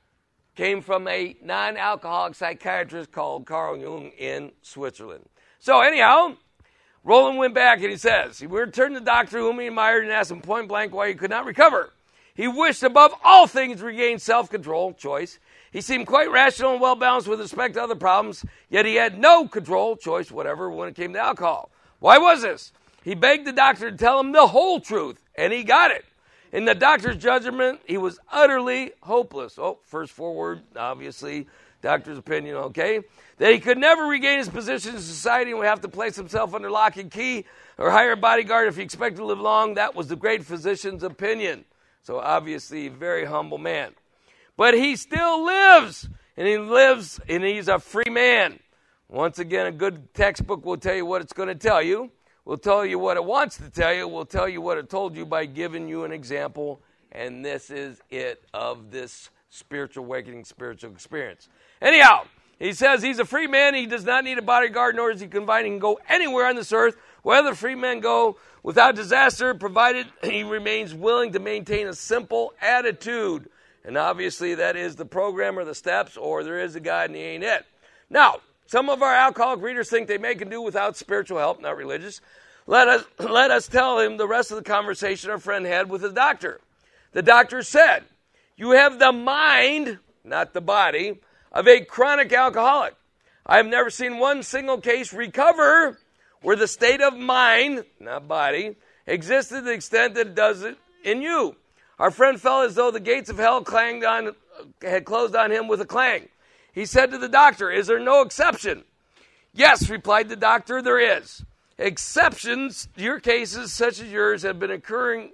came from a non-alcoholic psychiatrist called Carl Jung in Switzerland. So anyhow, Roland went back and he says, he returned to the doctor whom he admired and asked him point blank why he could not recover. He wished above all things to regain self-control, choice. He seemed quite rational and well-balanced with respect to other problems, yet he had no control, choice, whatever, when it came to alcohol. Why was this? He begged the doctor to tell him the whole truth, and he got it. In the doctor's judgment, he was utterly hopeless. Oh, first forward, obviously, doctor's opinion, okay? That he could never regain his position in society and would have to place himself under lock and key or hire a bodyguard if he expected to live long. That was the great physician's opinion. So obviously, a very humble man. But he still lives, and he lives, and he's a free man. Once again, a good textbook will tell you what it's going to tell you. We'll tell you what it wants to tell you. We'll tell you what it told you by giving you an example. And this is it of this spiritual awakening, spiritual experience. Anyhow, he says he's a free man. He does not need a bodyguard, nor is he confined. He can go anywhere on this earth, where other free men go, without disaster, provided he remains willing to maintain a simple attitude. And obviously that is the program or the steps, or there is a God and he ain't it. Now, some of our alcoholic readers think they may can do without spiritual help, not religious. Let us, let us tell him the rest of the conversation our friend had with the doctor. The doctor said, you have the mind, not the body, of a chronic alcoholic. I have never seen one single case recover where the state of mind, not body, exists to the extent that it does it in you. Our friend felt as though the gates of hell clanged on, had closed on him with a clang. He said to the doctor, is there no exception? Yes, replied the doctor, there is. Exceptions to your cases, such as yours, have been occurring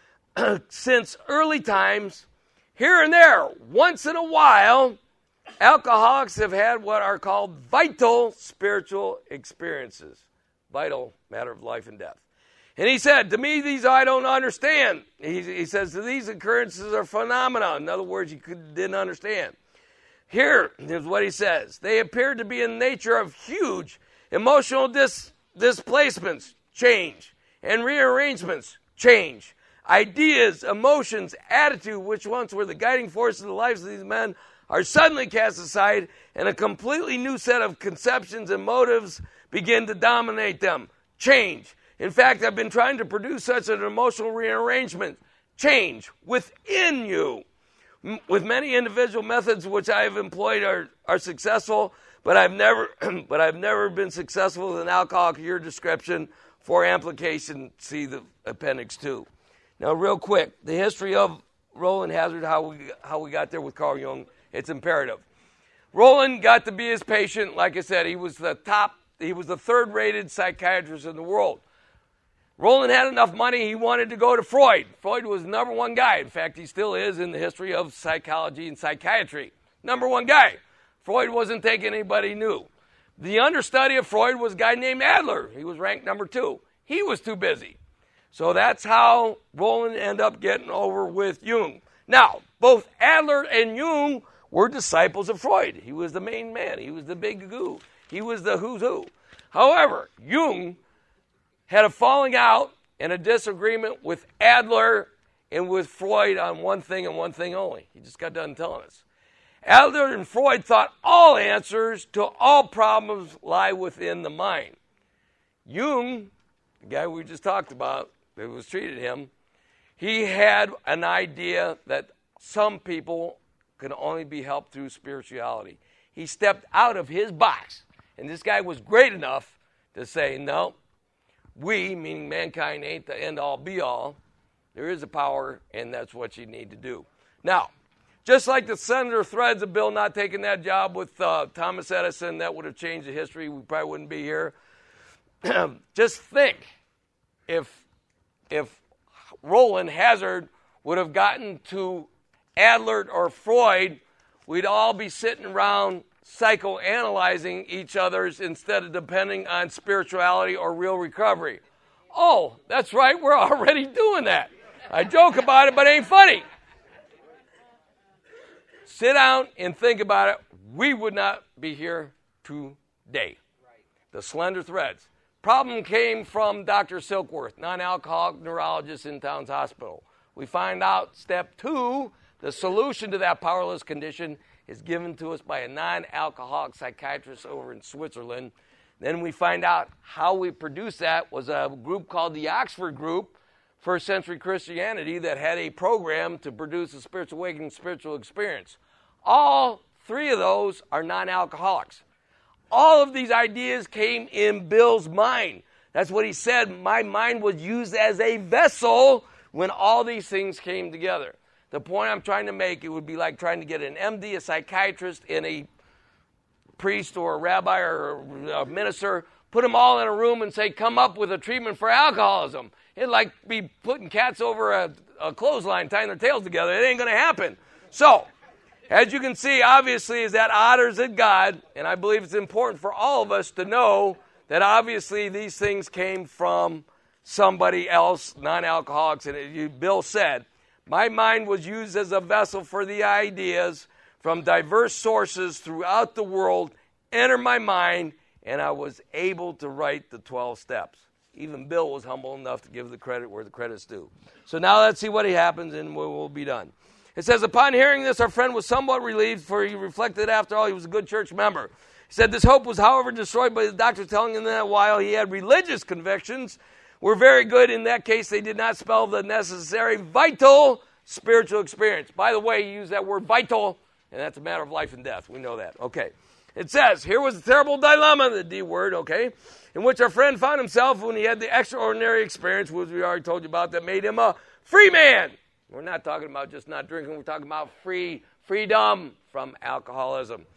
since early times. Here and there, once in a while, alcoholics have had what are called vital spiritual experiences. Vital, matter of life and death. And he said, to me, these I don't understand. He, he says, these occurrences are phenomena. In other words, you could, didn't understand. Here is what he says. They appear to be in nature of huge emotional dis, displacements, change, and rearrangements, change. Ideas, emotions, attitude, which once were the guiding force of the lives of these men, are suddenly cast aside, and a completely new set of conceptions and motives begin to dominate them. Change. In fact, I've been trying to produce such an emotional rearrangement, change, within you. M- with many individual methods which I have employed are, are successful, but I've never but I've never been successful with an alcoholic, your description. For amplification, see the appendix two. Now, real quick, the history of Roland Hazard, how we how we got there with Carl Jung, it's imperative. Roland got to be his patient. Like I said, he was the top, he was the third-rated psychiatrist in the world. Roland had enough money, he wanted to go to Freud. Freud was the number one guy. In fact, he still is in the history of psychology and psychiatry. Number one guy. Freud wasn't taking anybody new. The understudy of Freud was a guy named Adler. He was ranked number two. He was too busy. So that's how Roland ended up getting over with Jung. Now, both Adler and Jung were disciples of Freud. He was the main man. He was the big goo. He was the who's who. However, Jung had a falling out and a disagreement with Adler and with Freud on one thing and one thing only. He just got done telling us. Adler and Freud thought all answers to all problems lie within the mind. Jung, the guy we just talked about that was treated him, he had an idea that some people can only be helped through spirituality. He stepped out of his box, and this guy was great enough to say, no, we, meaning mankind, ain't the end-all, be-all. There is a power, and that's what you need to do. Now, just like the slender threads of Bill not taking that job with uh, Thomas Edison, that would have changed the history. We probably wouldn't be here. Just think if if Roland Hazard would have gotten to Adler or Freud, we'd all be sitting around psychoanalyzing each other's instead of depending on spirituality or real recovery. Oh, that's right, we're already doing that. I joke about it, but it ain't funny. Sit down and think about it. We would not be here today. The slender threads. Problem came from Doctor Silkworth, non-alcoholic neurologist in Towns Hospital. We find out step two, the solution to that powerless condition is given to us by a non-alcoholic psychiatrist over in Switzerland. Then we find out how we produce that was a group called the Oxford Group, First Century Christianity, that had a program to produce a spiritual awakening, spiritual experience. All three of those are non-alcoholics. All of these ideas came in Bill's mind. That's what he said. My mind was used as a vessel when all these things came together. The point I'm trying to make, it would be like trying to get an M D, a psychiatrist, and a priest or a rabbi or a minister, put them all in a room and say, come up with a treatment for alcoholism. It'd like be putting cats over a, a clothesline, tying their tails together. It ain't going to happen. So, as you can see, obviously, is that honors at God, and I believe it's important for all of us to know that obviously these things came from somebody else, non-alcoholics. And it, Bill said, my mind was used as a vessel for the ideas from diverse sources throughout the world, enter my mind, and I was able to write the twelve steps. Even Bill was humble enough to give the credit where the credit's due. So now let's see what happens, and we will be done. It says, upon hearing this, our friend was somewhat relieved, for he reflected, after all, he was a good church member. He said, this hope was, however, destroyed by the doctor telling him that while he had religious convictions, were very good. In that case, they did not spell the necessary vital spiritual experience. By the way, he used that word vital, and that's a matter of life and death. We know that. Okay. It says, here was a terrible dilemma, the D word, okay, in which our friend found himself when he had the extraordinary experience, which we already told you about, that made him a free man. We're not talking about just not drinking. We're talking about free, freedom from alcoholism.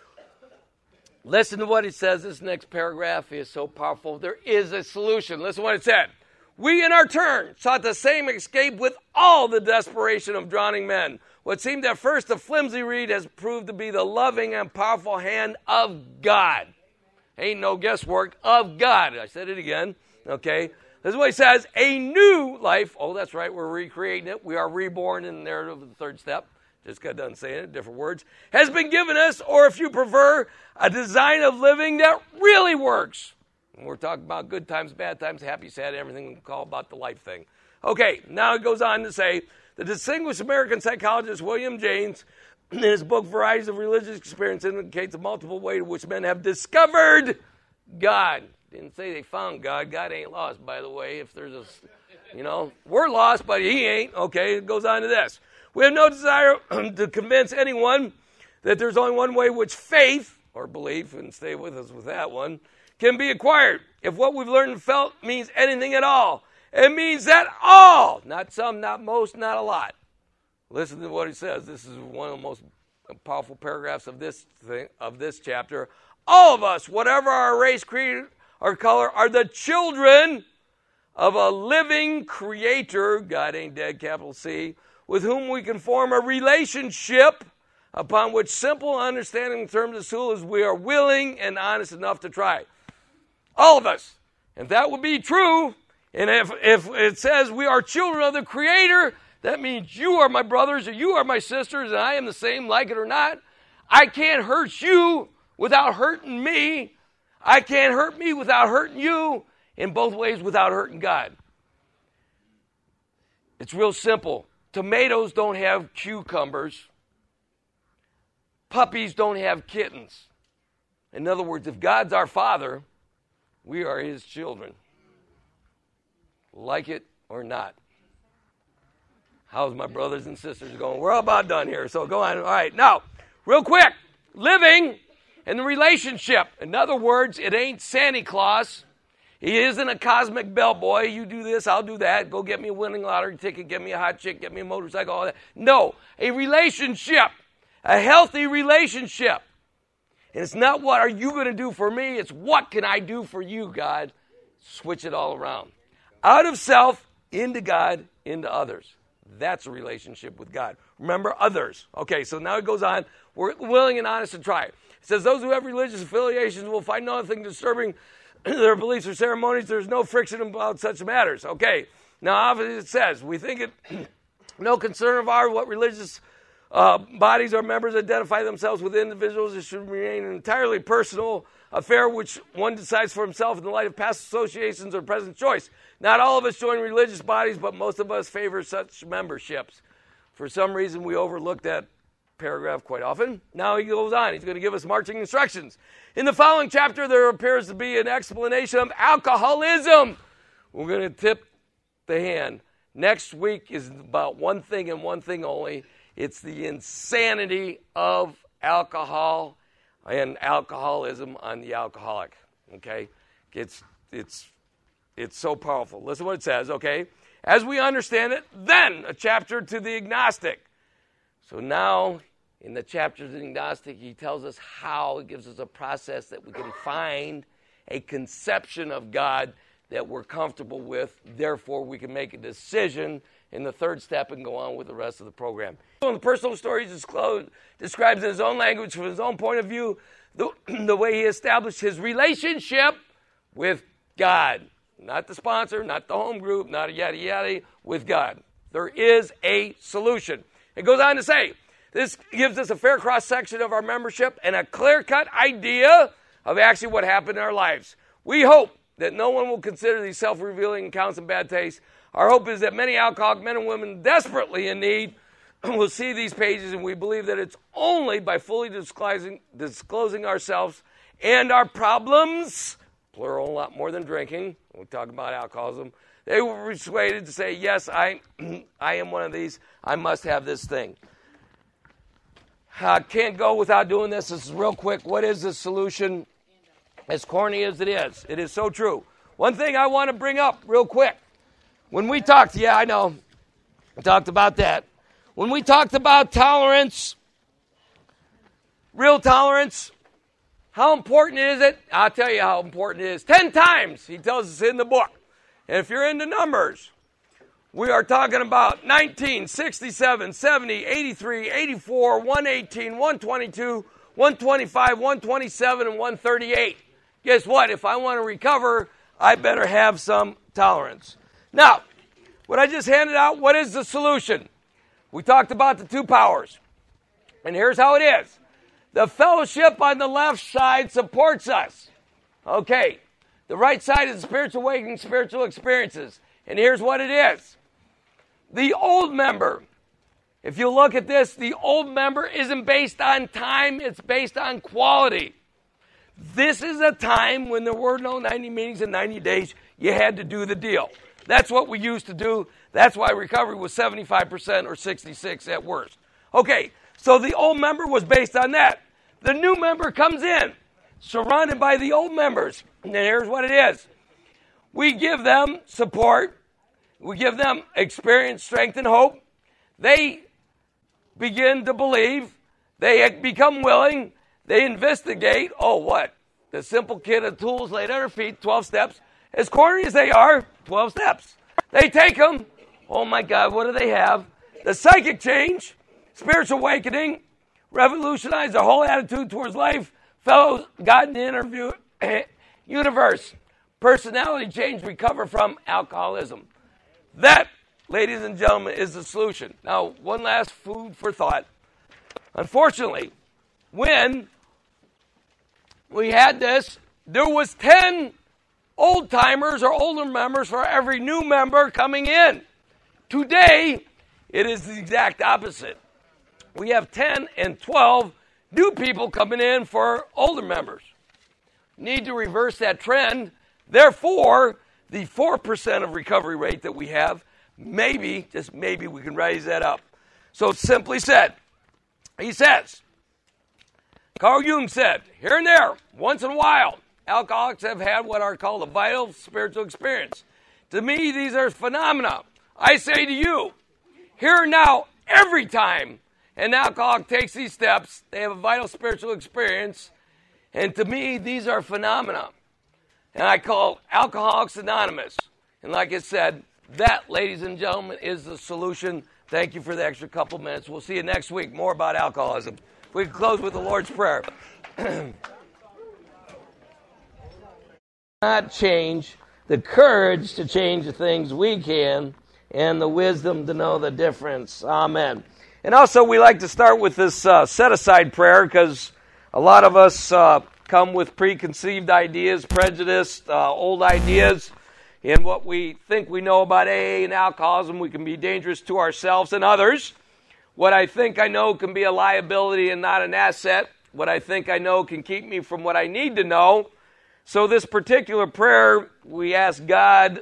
Listen to what it says. This next paragraph is so powerful. There is a solution. Listen to what it said. We, in our turn, sought the same escape with all the desperation of drowning men. What seemed at first a flimsy reed has proved to be the loving and powerful hand of God. Ain't no guesswork, of God. I said it again, okay? This is what he says, a new life. Oh, that's right, we're recreating it. We are reborn in the narrative of the third step. Just got done saying it, different words. Has been given us, or if you prefer, a design of living that really works. And we're talking about good times, bad times, happy, sad, everything we call about the life thing. Okay, now it goes on to say, the distinguished American psychologist William James, in his book, Varieties of Religious Experience, indicates a multiple way in which men have discovered God. Didn't say they found God. God ain't lost, by the way. If there's a, you know, we're lost, but he ain't. Okay, it goes on to this. We have no desire to convince anyone that there's only one way which faith, or belief, and stay with us with that one, can be acquired. If what we've learned and felt means anything at all, it means that all, not some, not most, not a lot. Listen to what he says. This is one of the most powerful paragraphs of this thing, of this chapter. All of us, whatever our race, creed, or color, are the children of a living creator, God ain't dead, capital C, with whom we can form a relationship upon which simple understanding in terms of soul is we are willing and honest enough to try. All of us. If that would be true, and if, if it says we are children of the Creator, that means you are my brothers or you are my sisters and I am the same, like it or not. I can't hurt you without hurting me. I can't hurt me without hurting you. In both ways without hurting God. It's real simple. Tomatoes don't have cucumbers. Puppies don't have kittens. In other words, if God's our Father, we are His children. Like it or not. How's my brothers and sisters going? We're all about done here, so go on. All right, now, real quick. Living in the relationship. In other words, it ain't Santa Claus. He isn't a cosmic bellboy. You do this, I'll do that. Go get me a winning lottery ticket, get me a hot chick, get me a motorcycle, all that. No, a relationship, a healthy relationship. And it's not what are you going to do for me, it's what can I do for you, God. Switch it all around. Out of self, into God, into others. That's a relationship with God. Remember, others. Okay, so now it goes on. We're willing and honest to try. It says, those who have religious affiliations will find nothing disturbing their beliefs or ceremonies. There's no friction about such matters. Okay, now obviously it says, we think it no concern of ours what religious uh, bodies or members identify themselves with individuals. It should remain an entirely personal affair which one decides for himself in the light of past associations or present choice. Not all of us join religious bodies, but most of us favor such memberships. For some reason, we overlook that paragraph quite often. Now he goes on. He's going to give us marching instructions. In the following chapter, there appears to be an explanation of alcoholism. We're going to tip the hand. Next week is about one thing and one thing only. It's the insanity of alcohol and alcoholism on the alcoholic. Okay? It's, it's, it's so powerful. Listen to what it says, okay? As we understand it, then a chapter to the agnostic. So now, in the chapter to the agnostic, he tells us how. He gives us a process that we can find a conception of God that we're comfortable with. Therefore, we can make a decision in the third step and go on with the rest of the program. So in the personal stories, disclosed, describes in his own language, from his own point of view, the, the way he established his relationship with God. Not the sponsor, not the home group, not a yada yada, with God. There is a solution. It goes on to say, this gives us a fair cross-section of our membership and a clear-cut idea of actually what happened in our lives. We hope that no one will consider these self-revealing accounts in bad taste. Our hope is that many alcoholic men and women desperately in need will see these pages, and we believe that it's only by fully disclosing, disclosing ourselves and our problems, plural, a lot more than drinking. We talk about alcoholism. They were persuaded to say, yes, I, I am one of these. I must have this thing. I can't go without doing this. This is real quick. What is the solution? As corny as it is, it is so true. One thing I want to bring up real quick. When we talked, yeah, I know, I talked about that. When we talked about tolerance, real tolerance, how important is it? I'll tell you how important it is. Ten times, he tells us in the book. And if you're into numbers, we are talking about nineteen, sixty-seven, seventy, eighty-three, eighty-four, one eighteen, one twenty-two, one twenty-five, one twenty-seven, and one thirty-eight. Guess what? If I want to recover, I better have some tolerance. Now, what I just handed out, what is the solution? We talked about the two powers. And here's how it is. The fellowship on the left side supports us. Okay. The right side is spiritual awakening, spiritual experiences. And here's what it is. The old member, if you look at this, the old member isn't based on time, it's based on quality. This is a time when there were no ninety meetings in ninety days. You had to do the deal. That's what we used to do. That's why recovery was seventy-five percent or sixty-six at worst. Okay, so the old member was based on that. The new member comes in, surrounded by the old members. And here's what it is. We give them support. We give them experience, strength, and hope. They begin to believe. They become willing. They investigate. Oh, what? The simple kit of tools laid at our feet, twelve steps. As corny as they are, twelve steps. They take them. Oh my God, what do they have? The psychic change, spiritual awakening, revolutionize their whole attitude towards life, fellow God in the interview, universe, personality change, recover from alcoholism. That, ladies and gentlemen, is the solution. Now, one last food for thought. Unfortunately, when we had this, there was ten old-timers or older members for every new member coming in. Today, it is the exact opposite. We have ten and twelve new people coming in for older members. Need to reverse that trend. Therefore, the four percent of recovery rate that we have, maybe, just maybe we can raise that up. So simply said, he says, Carl Jung said, here and there, once in a while, alcoholics have had what are called a vital spiritual experience. To me, these are phenomena. I say to you, here and now, every time an alcoholic takes these steps, they have a vital spiritual experience. And to me, these are phenomena. And I call Alcoholics Anonymous. And like I said, that, ladies and gentlemen, is the solution. Thank you for the extra couple minutes. We'll see you next week. More about alcoholism. We can close with the Lord's Prayer. Not change, the courage to change the things we can, and the wisdom to know the difference. Amen. And also, we like to start with this uh, set-aside prayer because a lot of us uh, come with preconceived ideas, prejudiced, uh, old ideas, and what we think we know about A A and alcoholism. We can be dangerous to ourselves and others. What I think I know can be a liability and not an asset. What I think I know can keep me from what I need to know. So this particular prayer, we ask God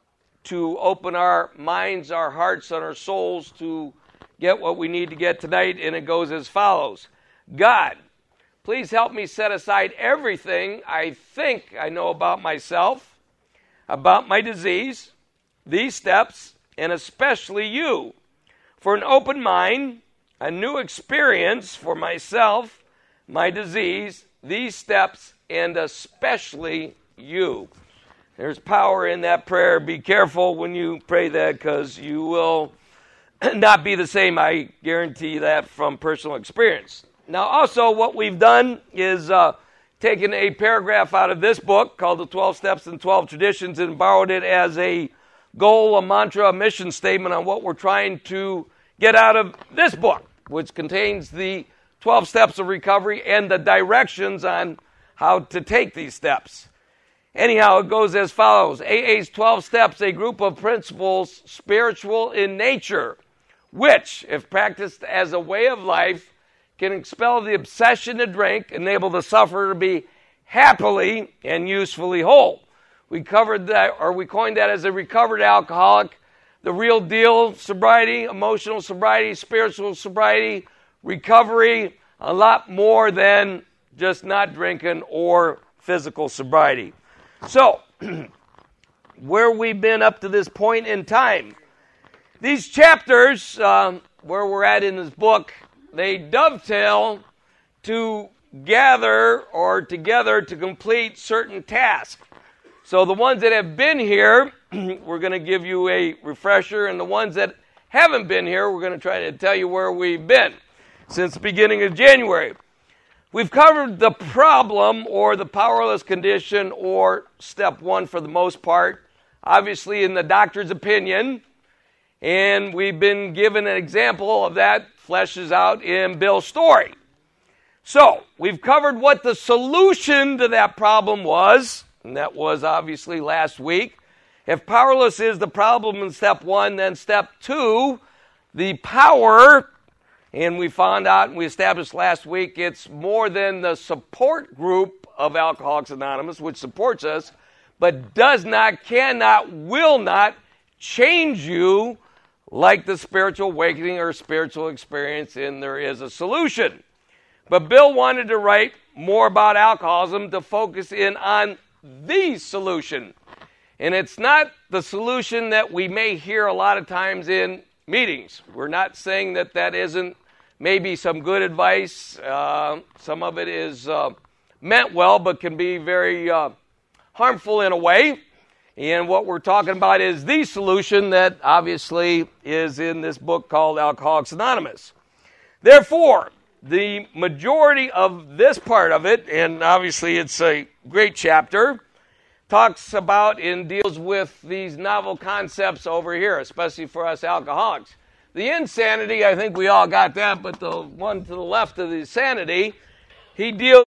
to open our minds, our hearts, and our souls to get what we need to get tonight, and it goes as follows. God, please help me set aside everything I think I know about myself, about my disease, these steps, and especially you, for an open mind, a new experience for myself, my disease, these steps, and especially you. There's power in that prayer. Be careful when you pray that because you will not be the same. I guarantee that from personal experience. Now, also what we've done is uh, taken a paragraph out of this book called The twelve Steps and twelve Traditions and borrowed it as a goal, a mantra, a mission statement on what we're trying to get out of this book, which contains the twelve steps of recovery and the directions on how to take these steps. Anyhow, it goes as follows. A A's twelve Steps, a group of principles spiritual in nature, which, if practiced as a way of life, can expel the obsession to drink, enable the sufferer to be happily and usefully whole. We covered that, or we coined that as a recovered alcoholic, the real deal sobriety, emotional sobriety, spiritual sobriety, recovery, a lot more than just not drinking or physical sobriety. So, where we've been up to this point in time, these chapters, um, where we're at in this book, they dovetail to gather or together to complete certain tasks. So the ones that have been here, we're going to give you a refresher, and the ones that haven't been here, we're going to try to tell you where we've been since the beginning of January. We've covered the problem or the powerless condition or step one for the most part, obviously in the doctor's opinion, and we've been given an example of that, fleshes out in Bill's story. So, we've covered what the solution to that problem was, and that was obviously last week. If powerless is the problem in step one, then step two, the power. And we found out, and we established last week, it's more than the support group of Alcoholics Anonymous, which supports us, but does not, cannot, will not change you like the spiritual awakening or spiritual experience, and there is a solution. But Bill wanted to write more about alcoholism to focus in on the solution. And it's not the solution that we may hear a lot of times in meetings. We're not saying that that isn't maybe some good advice. Uh, some of it is uh, meant well, but can be very uh, harmful in a way. And what we're talking about is the solution that obviously is in this book called Alcoholics Anonymous. Therefore, the majority of this part of it, and obviously it's a great chapter, talks about and deals with these novel concepts over here, especially for us alcoholics. The insanity, I think we all got that, but the one to the left of the sanity, he deals